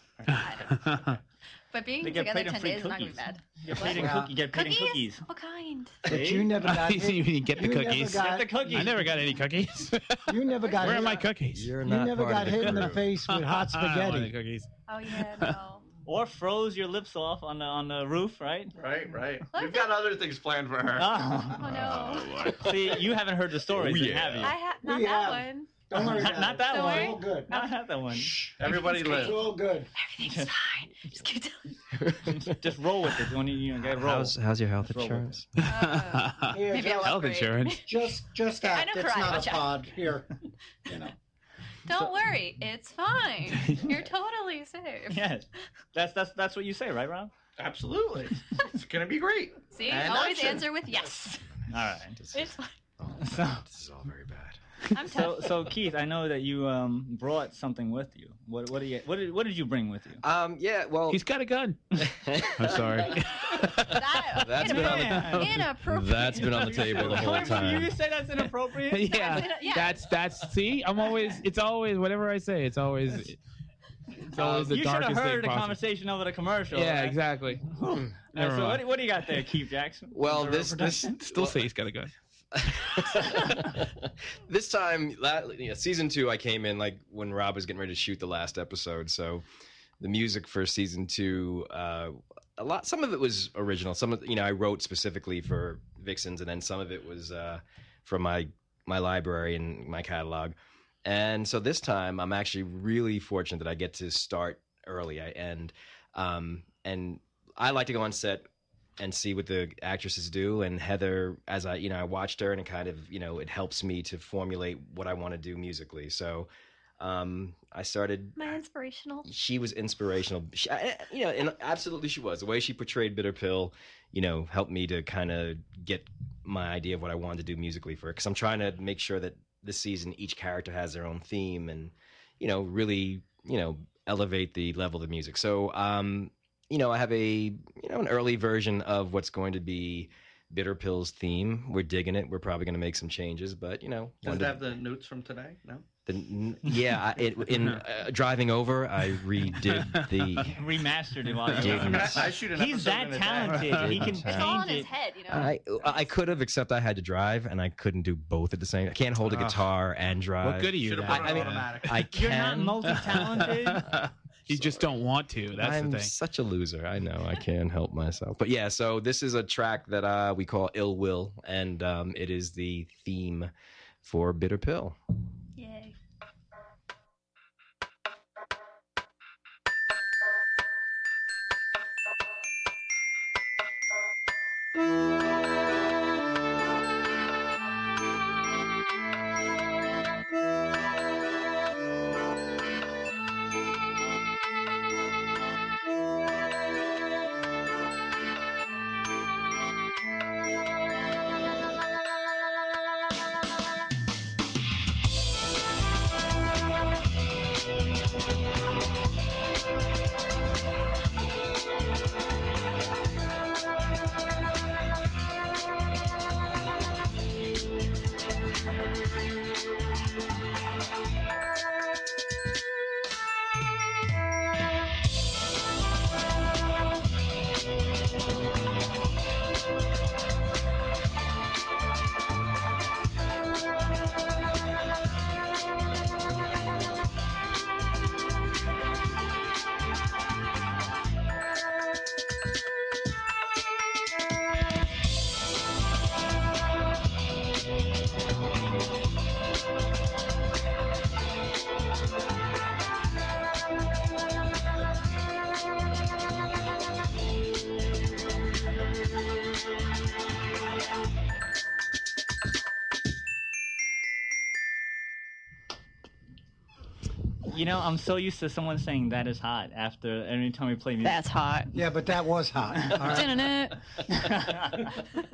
a show. But being They get together paid in 10 free days is not going cookies. to be bad. You get paid in, Wow. you get paid in cookies. What kind? But you never got You didn't get the you never cookies. got- Get the cookies. I never got any cookies. You never got Where hit, are my cookies? You're you not never part got of hit in the crew. face with hot I don't want the spaghetti. cookies. Oh, yeah, no. Or froze your lips off on the roof, right? Right. What? We've got other things planned for her. Oh. Oh, no. See, you haven't heard the stories, Oh, then, yeah. have you? Not We that have. one. Don't worry Not about that it. one. It's all good. Not that one. Everybody It's lives. all good. Everything's fine. Just keep telling. Just roll with it when you get roll. How's your health Just roll with insurance? Here, Maybe I'll just, Health upgrade. insurance. just I act. know It's karate, not watch a out. pod. Here, you know. Don't worry. It's fine. You're totally safe. Yes, that's what you say, right, Rob? Absolutely. It's going to be great. See? And Always action. answer with yes. All right. It's fine. So, This is all very bad. I'm tough. so Keith, I know that you brought something with you. What did you bring with you? Yeah, well, He's got a gun. I'm sorry. That's been on the- Inappropriate. that's been on the table the whole Coming from you, time. you say that's inappropriate? Yeah, Yeah. that's. See, it's always whatever I say. It's always the you should have darkest thing heard the possible. conversation over the commercial. Yeah, right? exactly. So Never mind. what do you got there, Keith Jackson? Well, The this production? Still say he's got a gun. This time, season 2, I came in like when Rob was getting ready to shoot the last episode. So the music for season 2, some of it was original. Some of I wrote specifically for Vixens, and then some of it was from my library and my catalog. And so this time, I'm actually really fortunate that I get to start early. And I like to go on set and see what the actresses do. And Heather, as I watched her, and it kind of, it helps me to formulate what I want to do musically. So I started. My inspirational. She was inspirational. And absolutely she was. The way she portrayed Bitter Pill, helped me to kind of get my idea of what I wanted to do musically for it. Because I'm trying to make sure that this season each character has their own theme and, really, elevate the level of the music. So, I have an early version of what's going to be Bitter Pill's theme. We're digging it. We're probably going to make some changes, but Does it have the notes from today? No. Driving over, I redid the remastered it while you were I shoot an He's that talented. He can change It's all in his head, I could have, except I had to drive, and I couldn't do both at the same. I can't hold a guitar and drive. What good are you? Should've put it on automatic. I can. You're not multi-talented. You just don't want to. That's I'm the thing. such a loser. I know. I can't help myself. But yeah, so this is a track that we call Ill Will, and it is the theme for Bitter Pill. Yay. I'm so used to someone saying that is hot after every time we play music. That's hot. Yeah, but that was hot. All right.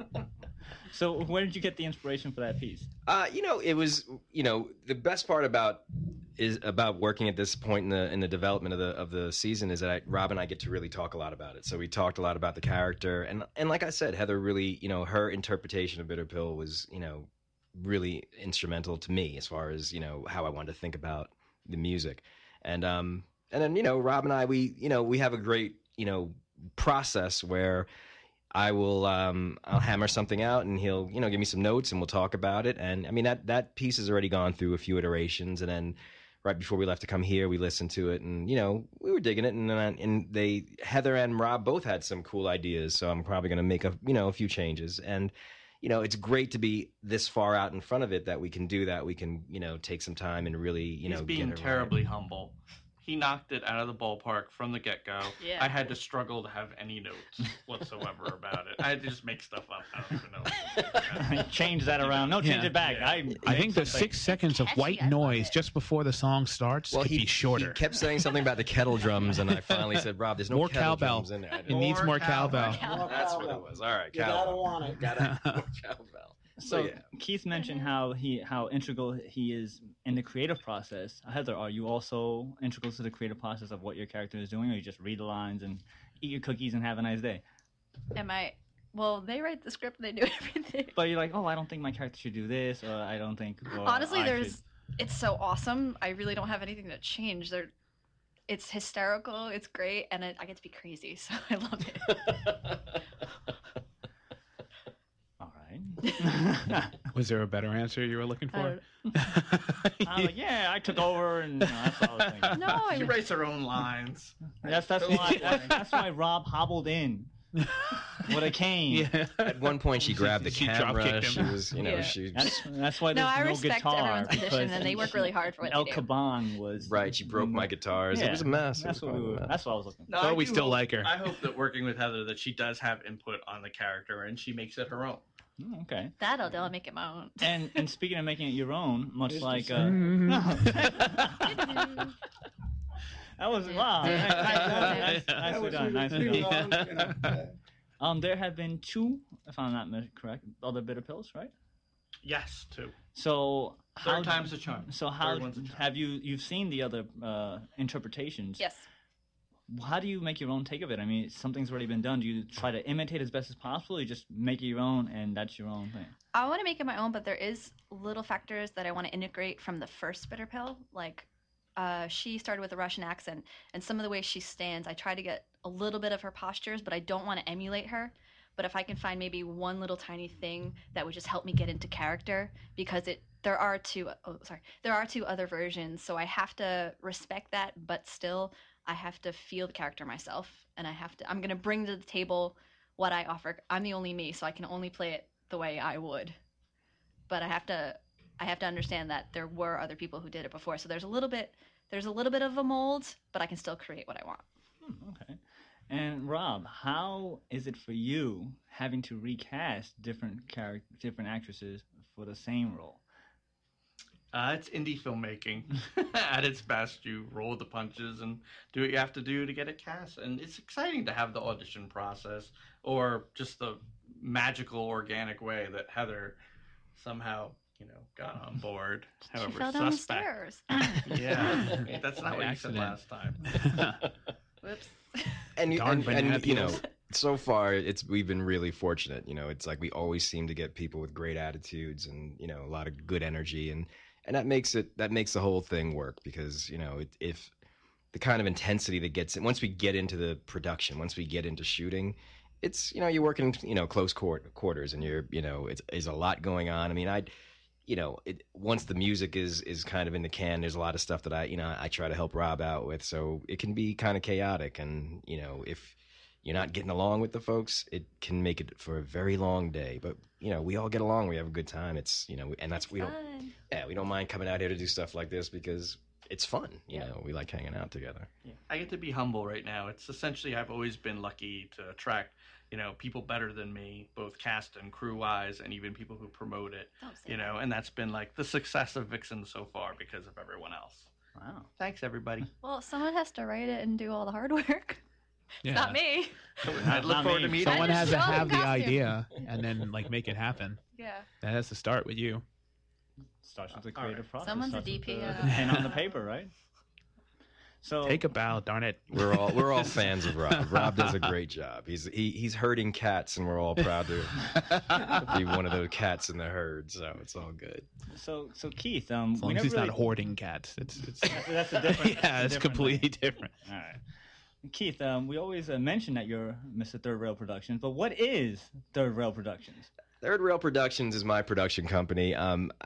So where did you get the inspiration for that piece? It was, the best part about working at this point in the development of the season is that Rob and I get to really talk a lot about it. So we talked a lot about the character, and like I said, Heather really, her interpretation of Bitter Pill was, really instrumental to me as far as, how I wanted to think about the music. And then, Rob and I, we have a great, process where I will, I'll hammer something out and he'll, give me some notes and we'll talk about it. And I mean, that piece has already gone through a few iterations. And then right before we left to come here, we listened to it and, we were digging it. And Heather and Rob both had some cool ideas. So I'm probably going to make a few changes. And, it's great to be this far out in front of it that we can do that. We can, take some time and really, He's being terribly humble. He knocked it out of the ballpark from the get-go. Yeah. I had to struggle to have any notes whatsoever about it. I had to just make stuff up. I don't even know. Change that around. No, change it back. Yeah. I think the 6 seconds of Catchy, white I love noise it. just before the song starts could be shorter. He kept saying something about the kettle drums, and I finally said, Rob, there's no More kettle cowbell. drums in there. It needs more cowbell. That's what it was. All right, You cowbell. gotta want it. Gotta have more cowbell. So yeah. Keith mentioned how integral he is in the creative process. Heather, are you also integral to the creative process of what your character is doing, or you just read the lines and eat your cookies and have a nice day? Am I? Well, they write the script and they do everything. But you're like, oh, I don't think my character should do this, or I don't think. Or Honestly, I should. it's so awesome. I really don't have anything to change. It's hysterical. It's great, and I get to be crazy, so I love it. All right. Was there a better answer you were looking for? I was like, yeah, I took over, and that's all I was thinking. No, She writes her own lines. That's why Rob hobbled in. with a cane. Yeah. At one point, she grabbed the She camera. dropkicked him. She was, Yeah. she That's why there's No, I no respect guitar. everyone's audition, because and they work really hard for what El they do. Caban was right. She broke my guitars. Yeah, It was a mess. That's what That's what I was looking for. No, But I we do still hope- like her. I hope that working with Heather, that she does have input on the character and she makes it her own. Okay. That'll make it my own. And speaking of making it your own, much Just like Mm-hmm. that was wow, nicely done, nicely done. Yeah. There have been 2, if I'm not correct, other bitter pills, right? Yes, too. So Third time's a charm. So how Third one's a charm. have you've seen the other interpretations? Yes. How do you make your own take of it? I mean, something's already been done. Do you try to imitate as best as possible? Or you just make it your own, and that's your own thing. I want to make it my own, but there is little factors that I want to integrate from the first bitter pill. Like, she started with a Russian accent, and some of the ways she stands, I try to get a little bit of her postures, but I don't want to emulate her. But if I can find maybe one little tiny thing that would just help me get into character, because there are two other versions, so I have to respect that, but still I have to feel the character myself, and I'm going to bring to the table what I offer. I'm the only me, so I can only play it the way I would. But I have to understand that there were other people who did it before. So there's a little bit of a mold, but I can still create what I want. Okay. And Rob, how is it for you having to recast different actresses for the same role? It's indie filmmaking at its best. You roll with the punches and do what you have to do to get it cast. And it's exciting to have the audition process, or just the magical, organic way that Heather somehow, got on board. She fell down the stairs. Yeah, that's not By what accident. you said last time. Whoops. And, Darn and banana peels. so far we've been really fortunate. It's like we always seem to get people with great attitudes and a lot of good energy, and that makes the whole thing work, because if the kind of intensity that gets in once we get into the production, once we get into shooting, it's you're working close quarters, and it's a lot going on. I mean, once the music is kind of in the can, there's a lot of stuff that I try to help Rob out with, so it can be kind of chaotic, and if you're not getting along with the folks, it can make it for a very long day. But we all get along, we have a good time. It's and that's we don't mind coming out here to do stuff like this because it's fun. We like hanging out together. Yeah. I get to be humble right now. It's essentially, I've always been lucky to attract people better than me, both cast and crew wise, and even people who promote it. And that's been like the success of Vixen so far because of everyone else. Wow. Thanks, everybody. Well, someone has to write it and do all the hard work. Yeah. It's not me. I look forward to meeting Someone I has just to show have them the costume. idea and then make it happen. Yeah. That has to start with you. Starts with the creative process. Someone's a starts with DP, the pen on the paper, right? So Take a bow, darn it. We're all fans of Rob. Rob does a great job. He's herding cats, and we're all proud to be one of those cats in the herd. So it's all good. So Keith, As long as he's not hoarding cats. It's that's a different. yeah, it's different completely thing. different. All right. Keith, we always mention that you're Mr. Third Rail Productions, but what is Third Rail Productions? Third Rail Productions is my production company.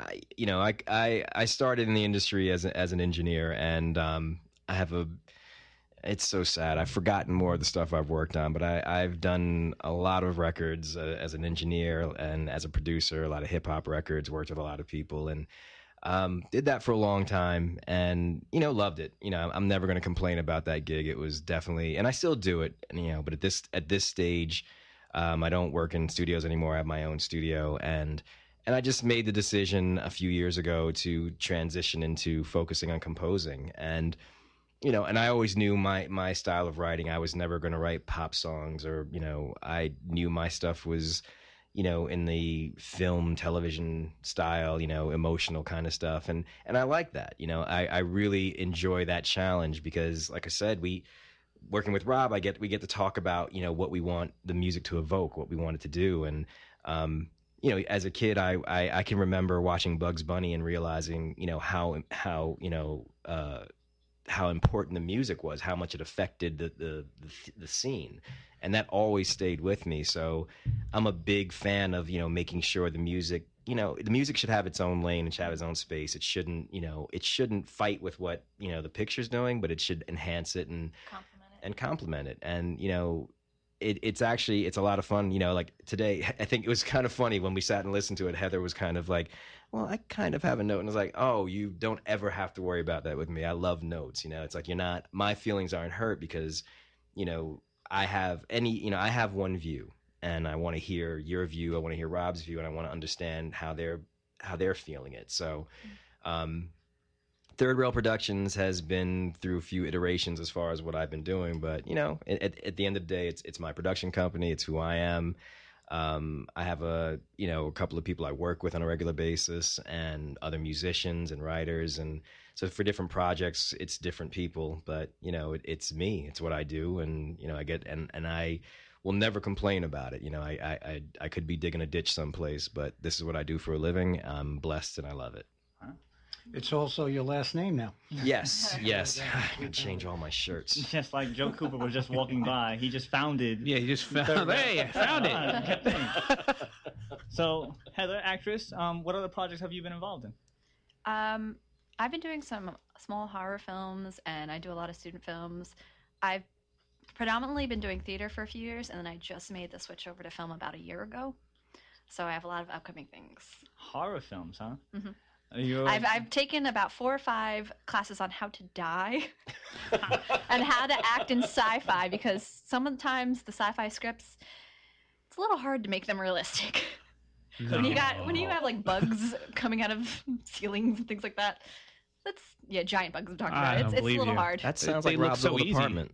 I started in the industry as an engineer, and I have it's so sad. I've forgotten more of the stuff I've worked on, but I've done a lot of records as an engineer and as a producer, a lot of hip hop records, worked with a lot of people, and did that for a long time, and loved it. I'm never going to complain about that gig. It was definitely, and I still do it, but at this stage, I don't work in studios anymore. I have my own studio, and I just made the decision a few years ago to transition into focusing on composing. And and I always knew my style of writing. I was never going to write pop songs, or I knew my stuff was in the film, television style, emotional kind of stuff. And I like that. I really enjoy that challenge because, like I said, working with Rob, we get to talk about, what we want the music to evoke, what we want it to do. And, as a kid, I can remember watching Bugs Bunny and realizing, how important the music was, how much it affected the scene. And that always stayed with me. So I'm a big fan of, making sure the music should have its own lane and should have its own space. It shouldn't fight with what, the picture's doing, but it should enhance it and complement it. And, it's actually, it's a lot of fun. You know, like today, I think it was kind of funny when we sat and listened to it. Heather was kind of like, well, I kind of have a note. And I was like, oh, you don't ever have to worry about that with me. I love notes. You know, it's like, my feelings aren't hurt because, you know, I have one view and I want to hear your view. I want to hear Rob's view and I want to understand how they're feeling it. So, Third Rail Productions has been through a few iterations as far as what I've been doing, but you know, at the end of the day, it's my production company. It's who I am. I have a couple of people I work with on a regular basis, and other musicians and writers, and so for different projects, it's different people. But you know, it's me. It's what I do, and you know, I get and I will never complain about it. You know, I could be digging a ditch someplace, but this is what I do for a living. I'm blessed and I love it. It's also your last name now. Yes. I can change all my shirts. Just like Joe Cooper was just walking by. He just founded. Yeah, he just found. Hey, I found it. So, Heather, actress, what other projects have you been involved in? I've been doing some small horror films, and I do a lot of student films. I've predominantly been doing theater for a few years, and then I just made the switch over to film about a year ago. So I have a lot of upcoming things. Horror films, huh? Mm-hmm. I've taken about 4 or 5 classes on how to die and how to act in sci-fi, because sometimes the sci-fi scripts, it's a little hard to make them realistic. No. When you have like bugs coming out of ceilings and things like that, giant bugs I'm talking about. It's a little hard. That sounds They like look Rob's so old easy. apartment.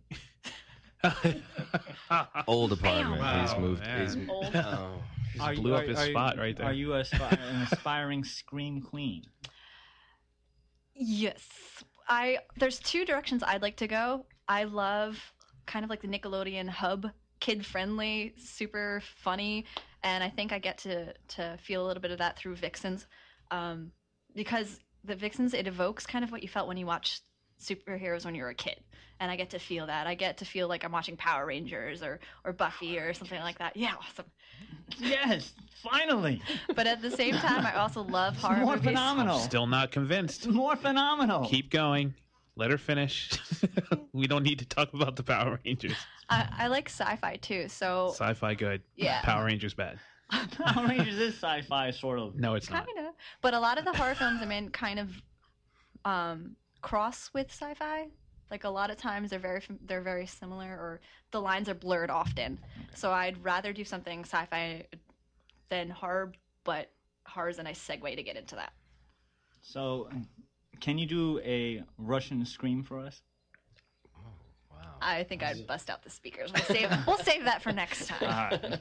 Old apartment. Wow, He's moved. man. He's, Old. oh. Just blew up his spot right there. Are you an aspiring scream queen? Yes. There's 2 directions I'd like to go. I love kind of like the Nickelodeon hub, kid-friendly, super funny, and I think I get to feel a little bit of that through Vixens, because the Vixens, it evokes kind of what you felt when you watched superheroes when you were a kid, and I get to feel that. I get to feel like I'm watching Power Rangers or Buffy or something like that. Yeah, awesome. Yes, finally. But at the same time, I also love horror More movies. phenomenal. Still not convinced. More phenomenal. Keep going. Let her finish. We don't need to talk about the Power Rangers. I like sci-fi too, so Sci-fi good. Yeah. Power Rangers bad. Power Rangers is sci-fi, sort of. No, it's not. kind of. But a lot of the horror films I'm in kind of cross with sci-fi. Like a lot of times they're very similar, or the lines are blurred often. Okay. So I'd rather do something sci-fi than horror, but horror is a nice segue to get into that. So, can you do a Russian scream for us? Oh, wow. I think I'd bust out the speakers. We'll save that for next time. All right.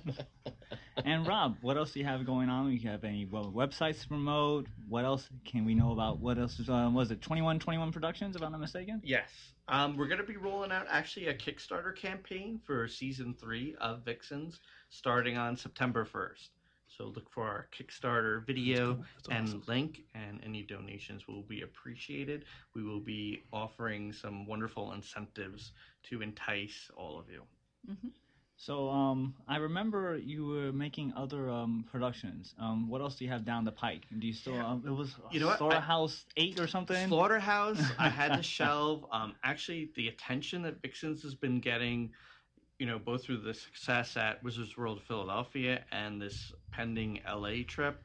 And Rob, what else do you have going on? You have any websites to promote? What else can we know about? What else is was it 2121 Productions, if I'm not mistaken? Yes. We're going to be rolling out actually a Kickstarter campaign for season 3 of Vixens starting on September 1st. So look for our Kickstarter video and link, and any donations will be appreciated. We will be offering some wonderful incentives to entice all of you. Mm-hmm. So I remember you were making other productions. What else do you have down the pike? Do you still? It was Slaughterhouse 8 or something. Slaughterhouse. I had to shelve. Actually, the attention that Vixens has been getting, both through the success at Wizards World Philadelphia and this pending LA trip,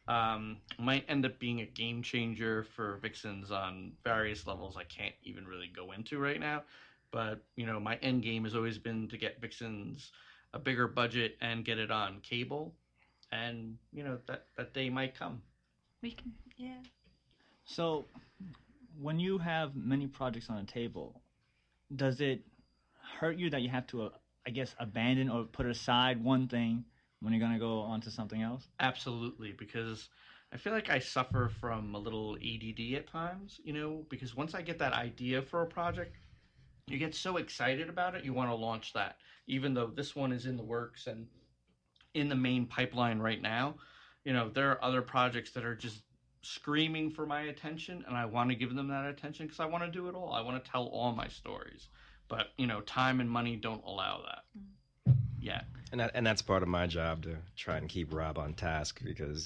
might end up being a game changer for Vixens on various levels I can't even really go into right now. But, my end game has always been to get Vixens a bigger budget and get it on cable. And, that day might come. We can, yeah. So, when you have many projects on the table, does it hurt you that you have to, abandon or put aside one thing when you're going to go on to something else? Absolutely, because I feel like I suffer from a little ADD at times, because once I get that idea for a project, you get so excited about it, you want to launch that. Even though this one is in the works and in the main pipeline right now, there are other projects that are just screaming for my attention, and I want to give them that attention because I want to do it all. I want to tell all my stories. But, time and money don't allow that yet. And that's part of my job, to try and keep Rob on task, because,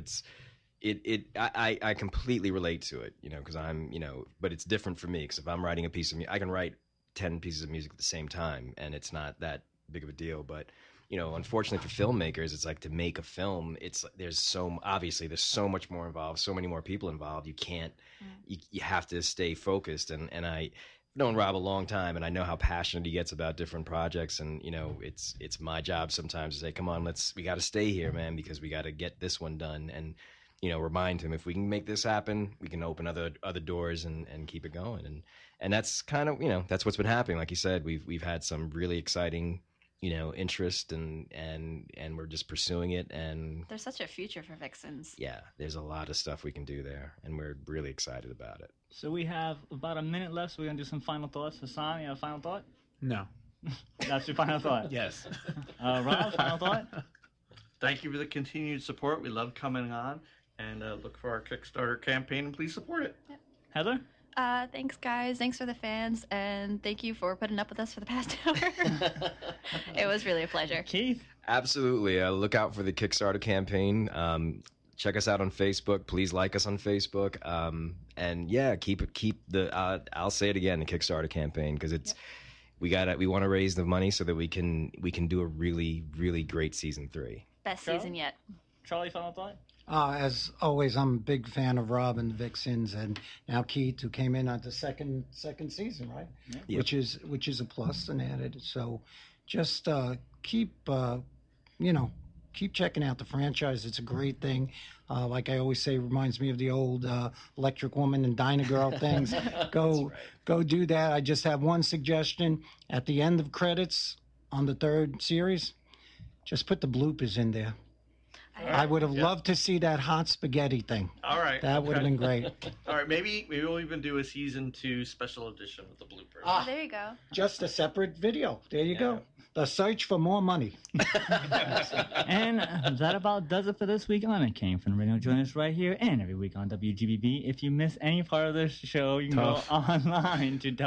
I completely relate to it, because I'm, but it's different for me, because if I'm writing a piece of music, I can write 10 pieces of music at the same time, and it's not that big of a deal. But unfortunately for filmmakers, it's like to make a film, there's so much more involved, so many more people involved. You can't, you have to stay focused. And I've known Rob a long time, and I know how passionate he gets about different projects. And it's my job sometimes to say, come on, we got to stay here, man, because we got to get this one done. And remind him, if we can make this happen, we can open other doors and keep it going. And that's kind of that's what's been happening. Like you said, we've had some really exciting interest and we're just pursuing it, and there's such a future for Vixens. Yeah, there's a lot of stuff we can do there, and we're really excited about it. So we have about a minute left, so we're gonna do some final thoughts. Hassan, you have a final thought? No. That's your final thought? Yes. Rob, final thought? Thank you for the continued support. We love coming on, and look for our Kickstarter campaign, and please support it. Yep. Heather? Thanks, guys. Thanks for the fans, and thank you for putting up with us for the past hour. It was really a pleasure. Keith? Absolutely. Look out for the Kickstarter campaign. Check us out on Facebook. Please like us on Facebook. And yeah, keep the. I'll say it again, the Kickstarter campaign, because it's. Yep. We want to raise the money so that we can do a really, really great season 3. Best season yet. Charlie, final thought? As always, I'm a big fan of Rob and the Vixens, and now Keith, who came in on the second season, right? Yeah. Yep. Which is a plus and added. So just keep checking out the franchise. It's a great thing. Like I always say, reminds me of the old Electric Woman and Dyna Girl things. Go do that. I just have one suggestion. At the end of credits on the 3rd series, just put the bloopers in there. I would have loved to see that hot spaghetti thing. All right. That would have been great. All right, maybe we'll even do a season 2 special edition with the bloopers. Oh, there you go. Just a separate video. There you go. The search for more money. And that about does it for this week on It Came From the Radio. Join us right here and every week on WGBB. If you miss any part of this show, you can go online to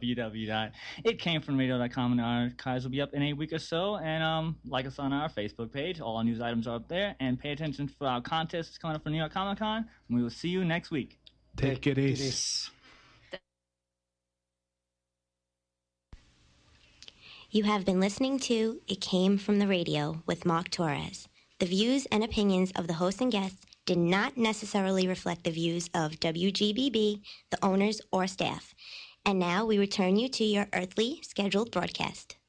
www.itcamefromradio.com, and our archives will be up in a week or so. And like us on our Facebook page. All our news items are up there. And pay attention for our contest coming up for New York Comic Con. And we will see you next week. Take it easy. You have been listening to It Came From the Radio with Mark Torres. The views and opinions of the hosts and guests did not necessarily reflect the views of WGBB, the owners, or staff. And now we return you to your earthly scheduled broadcast.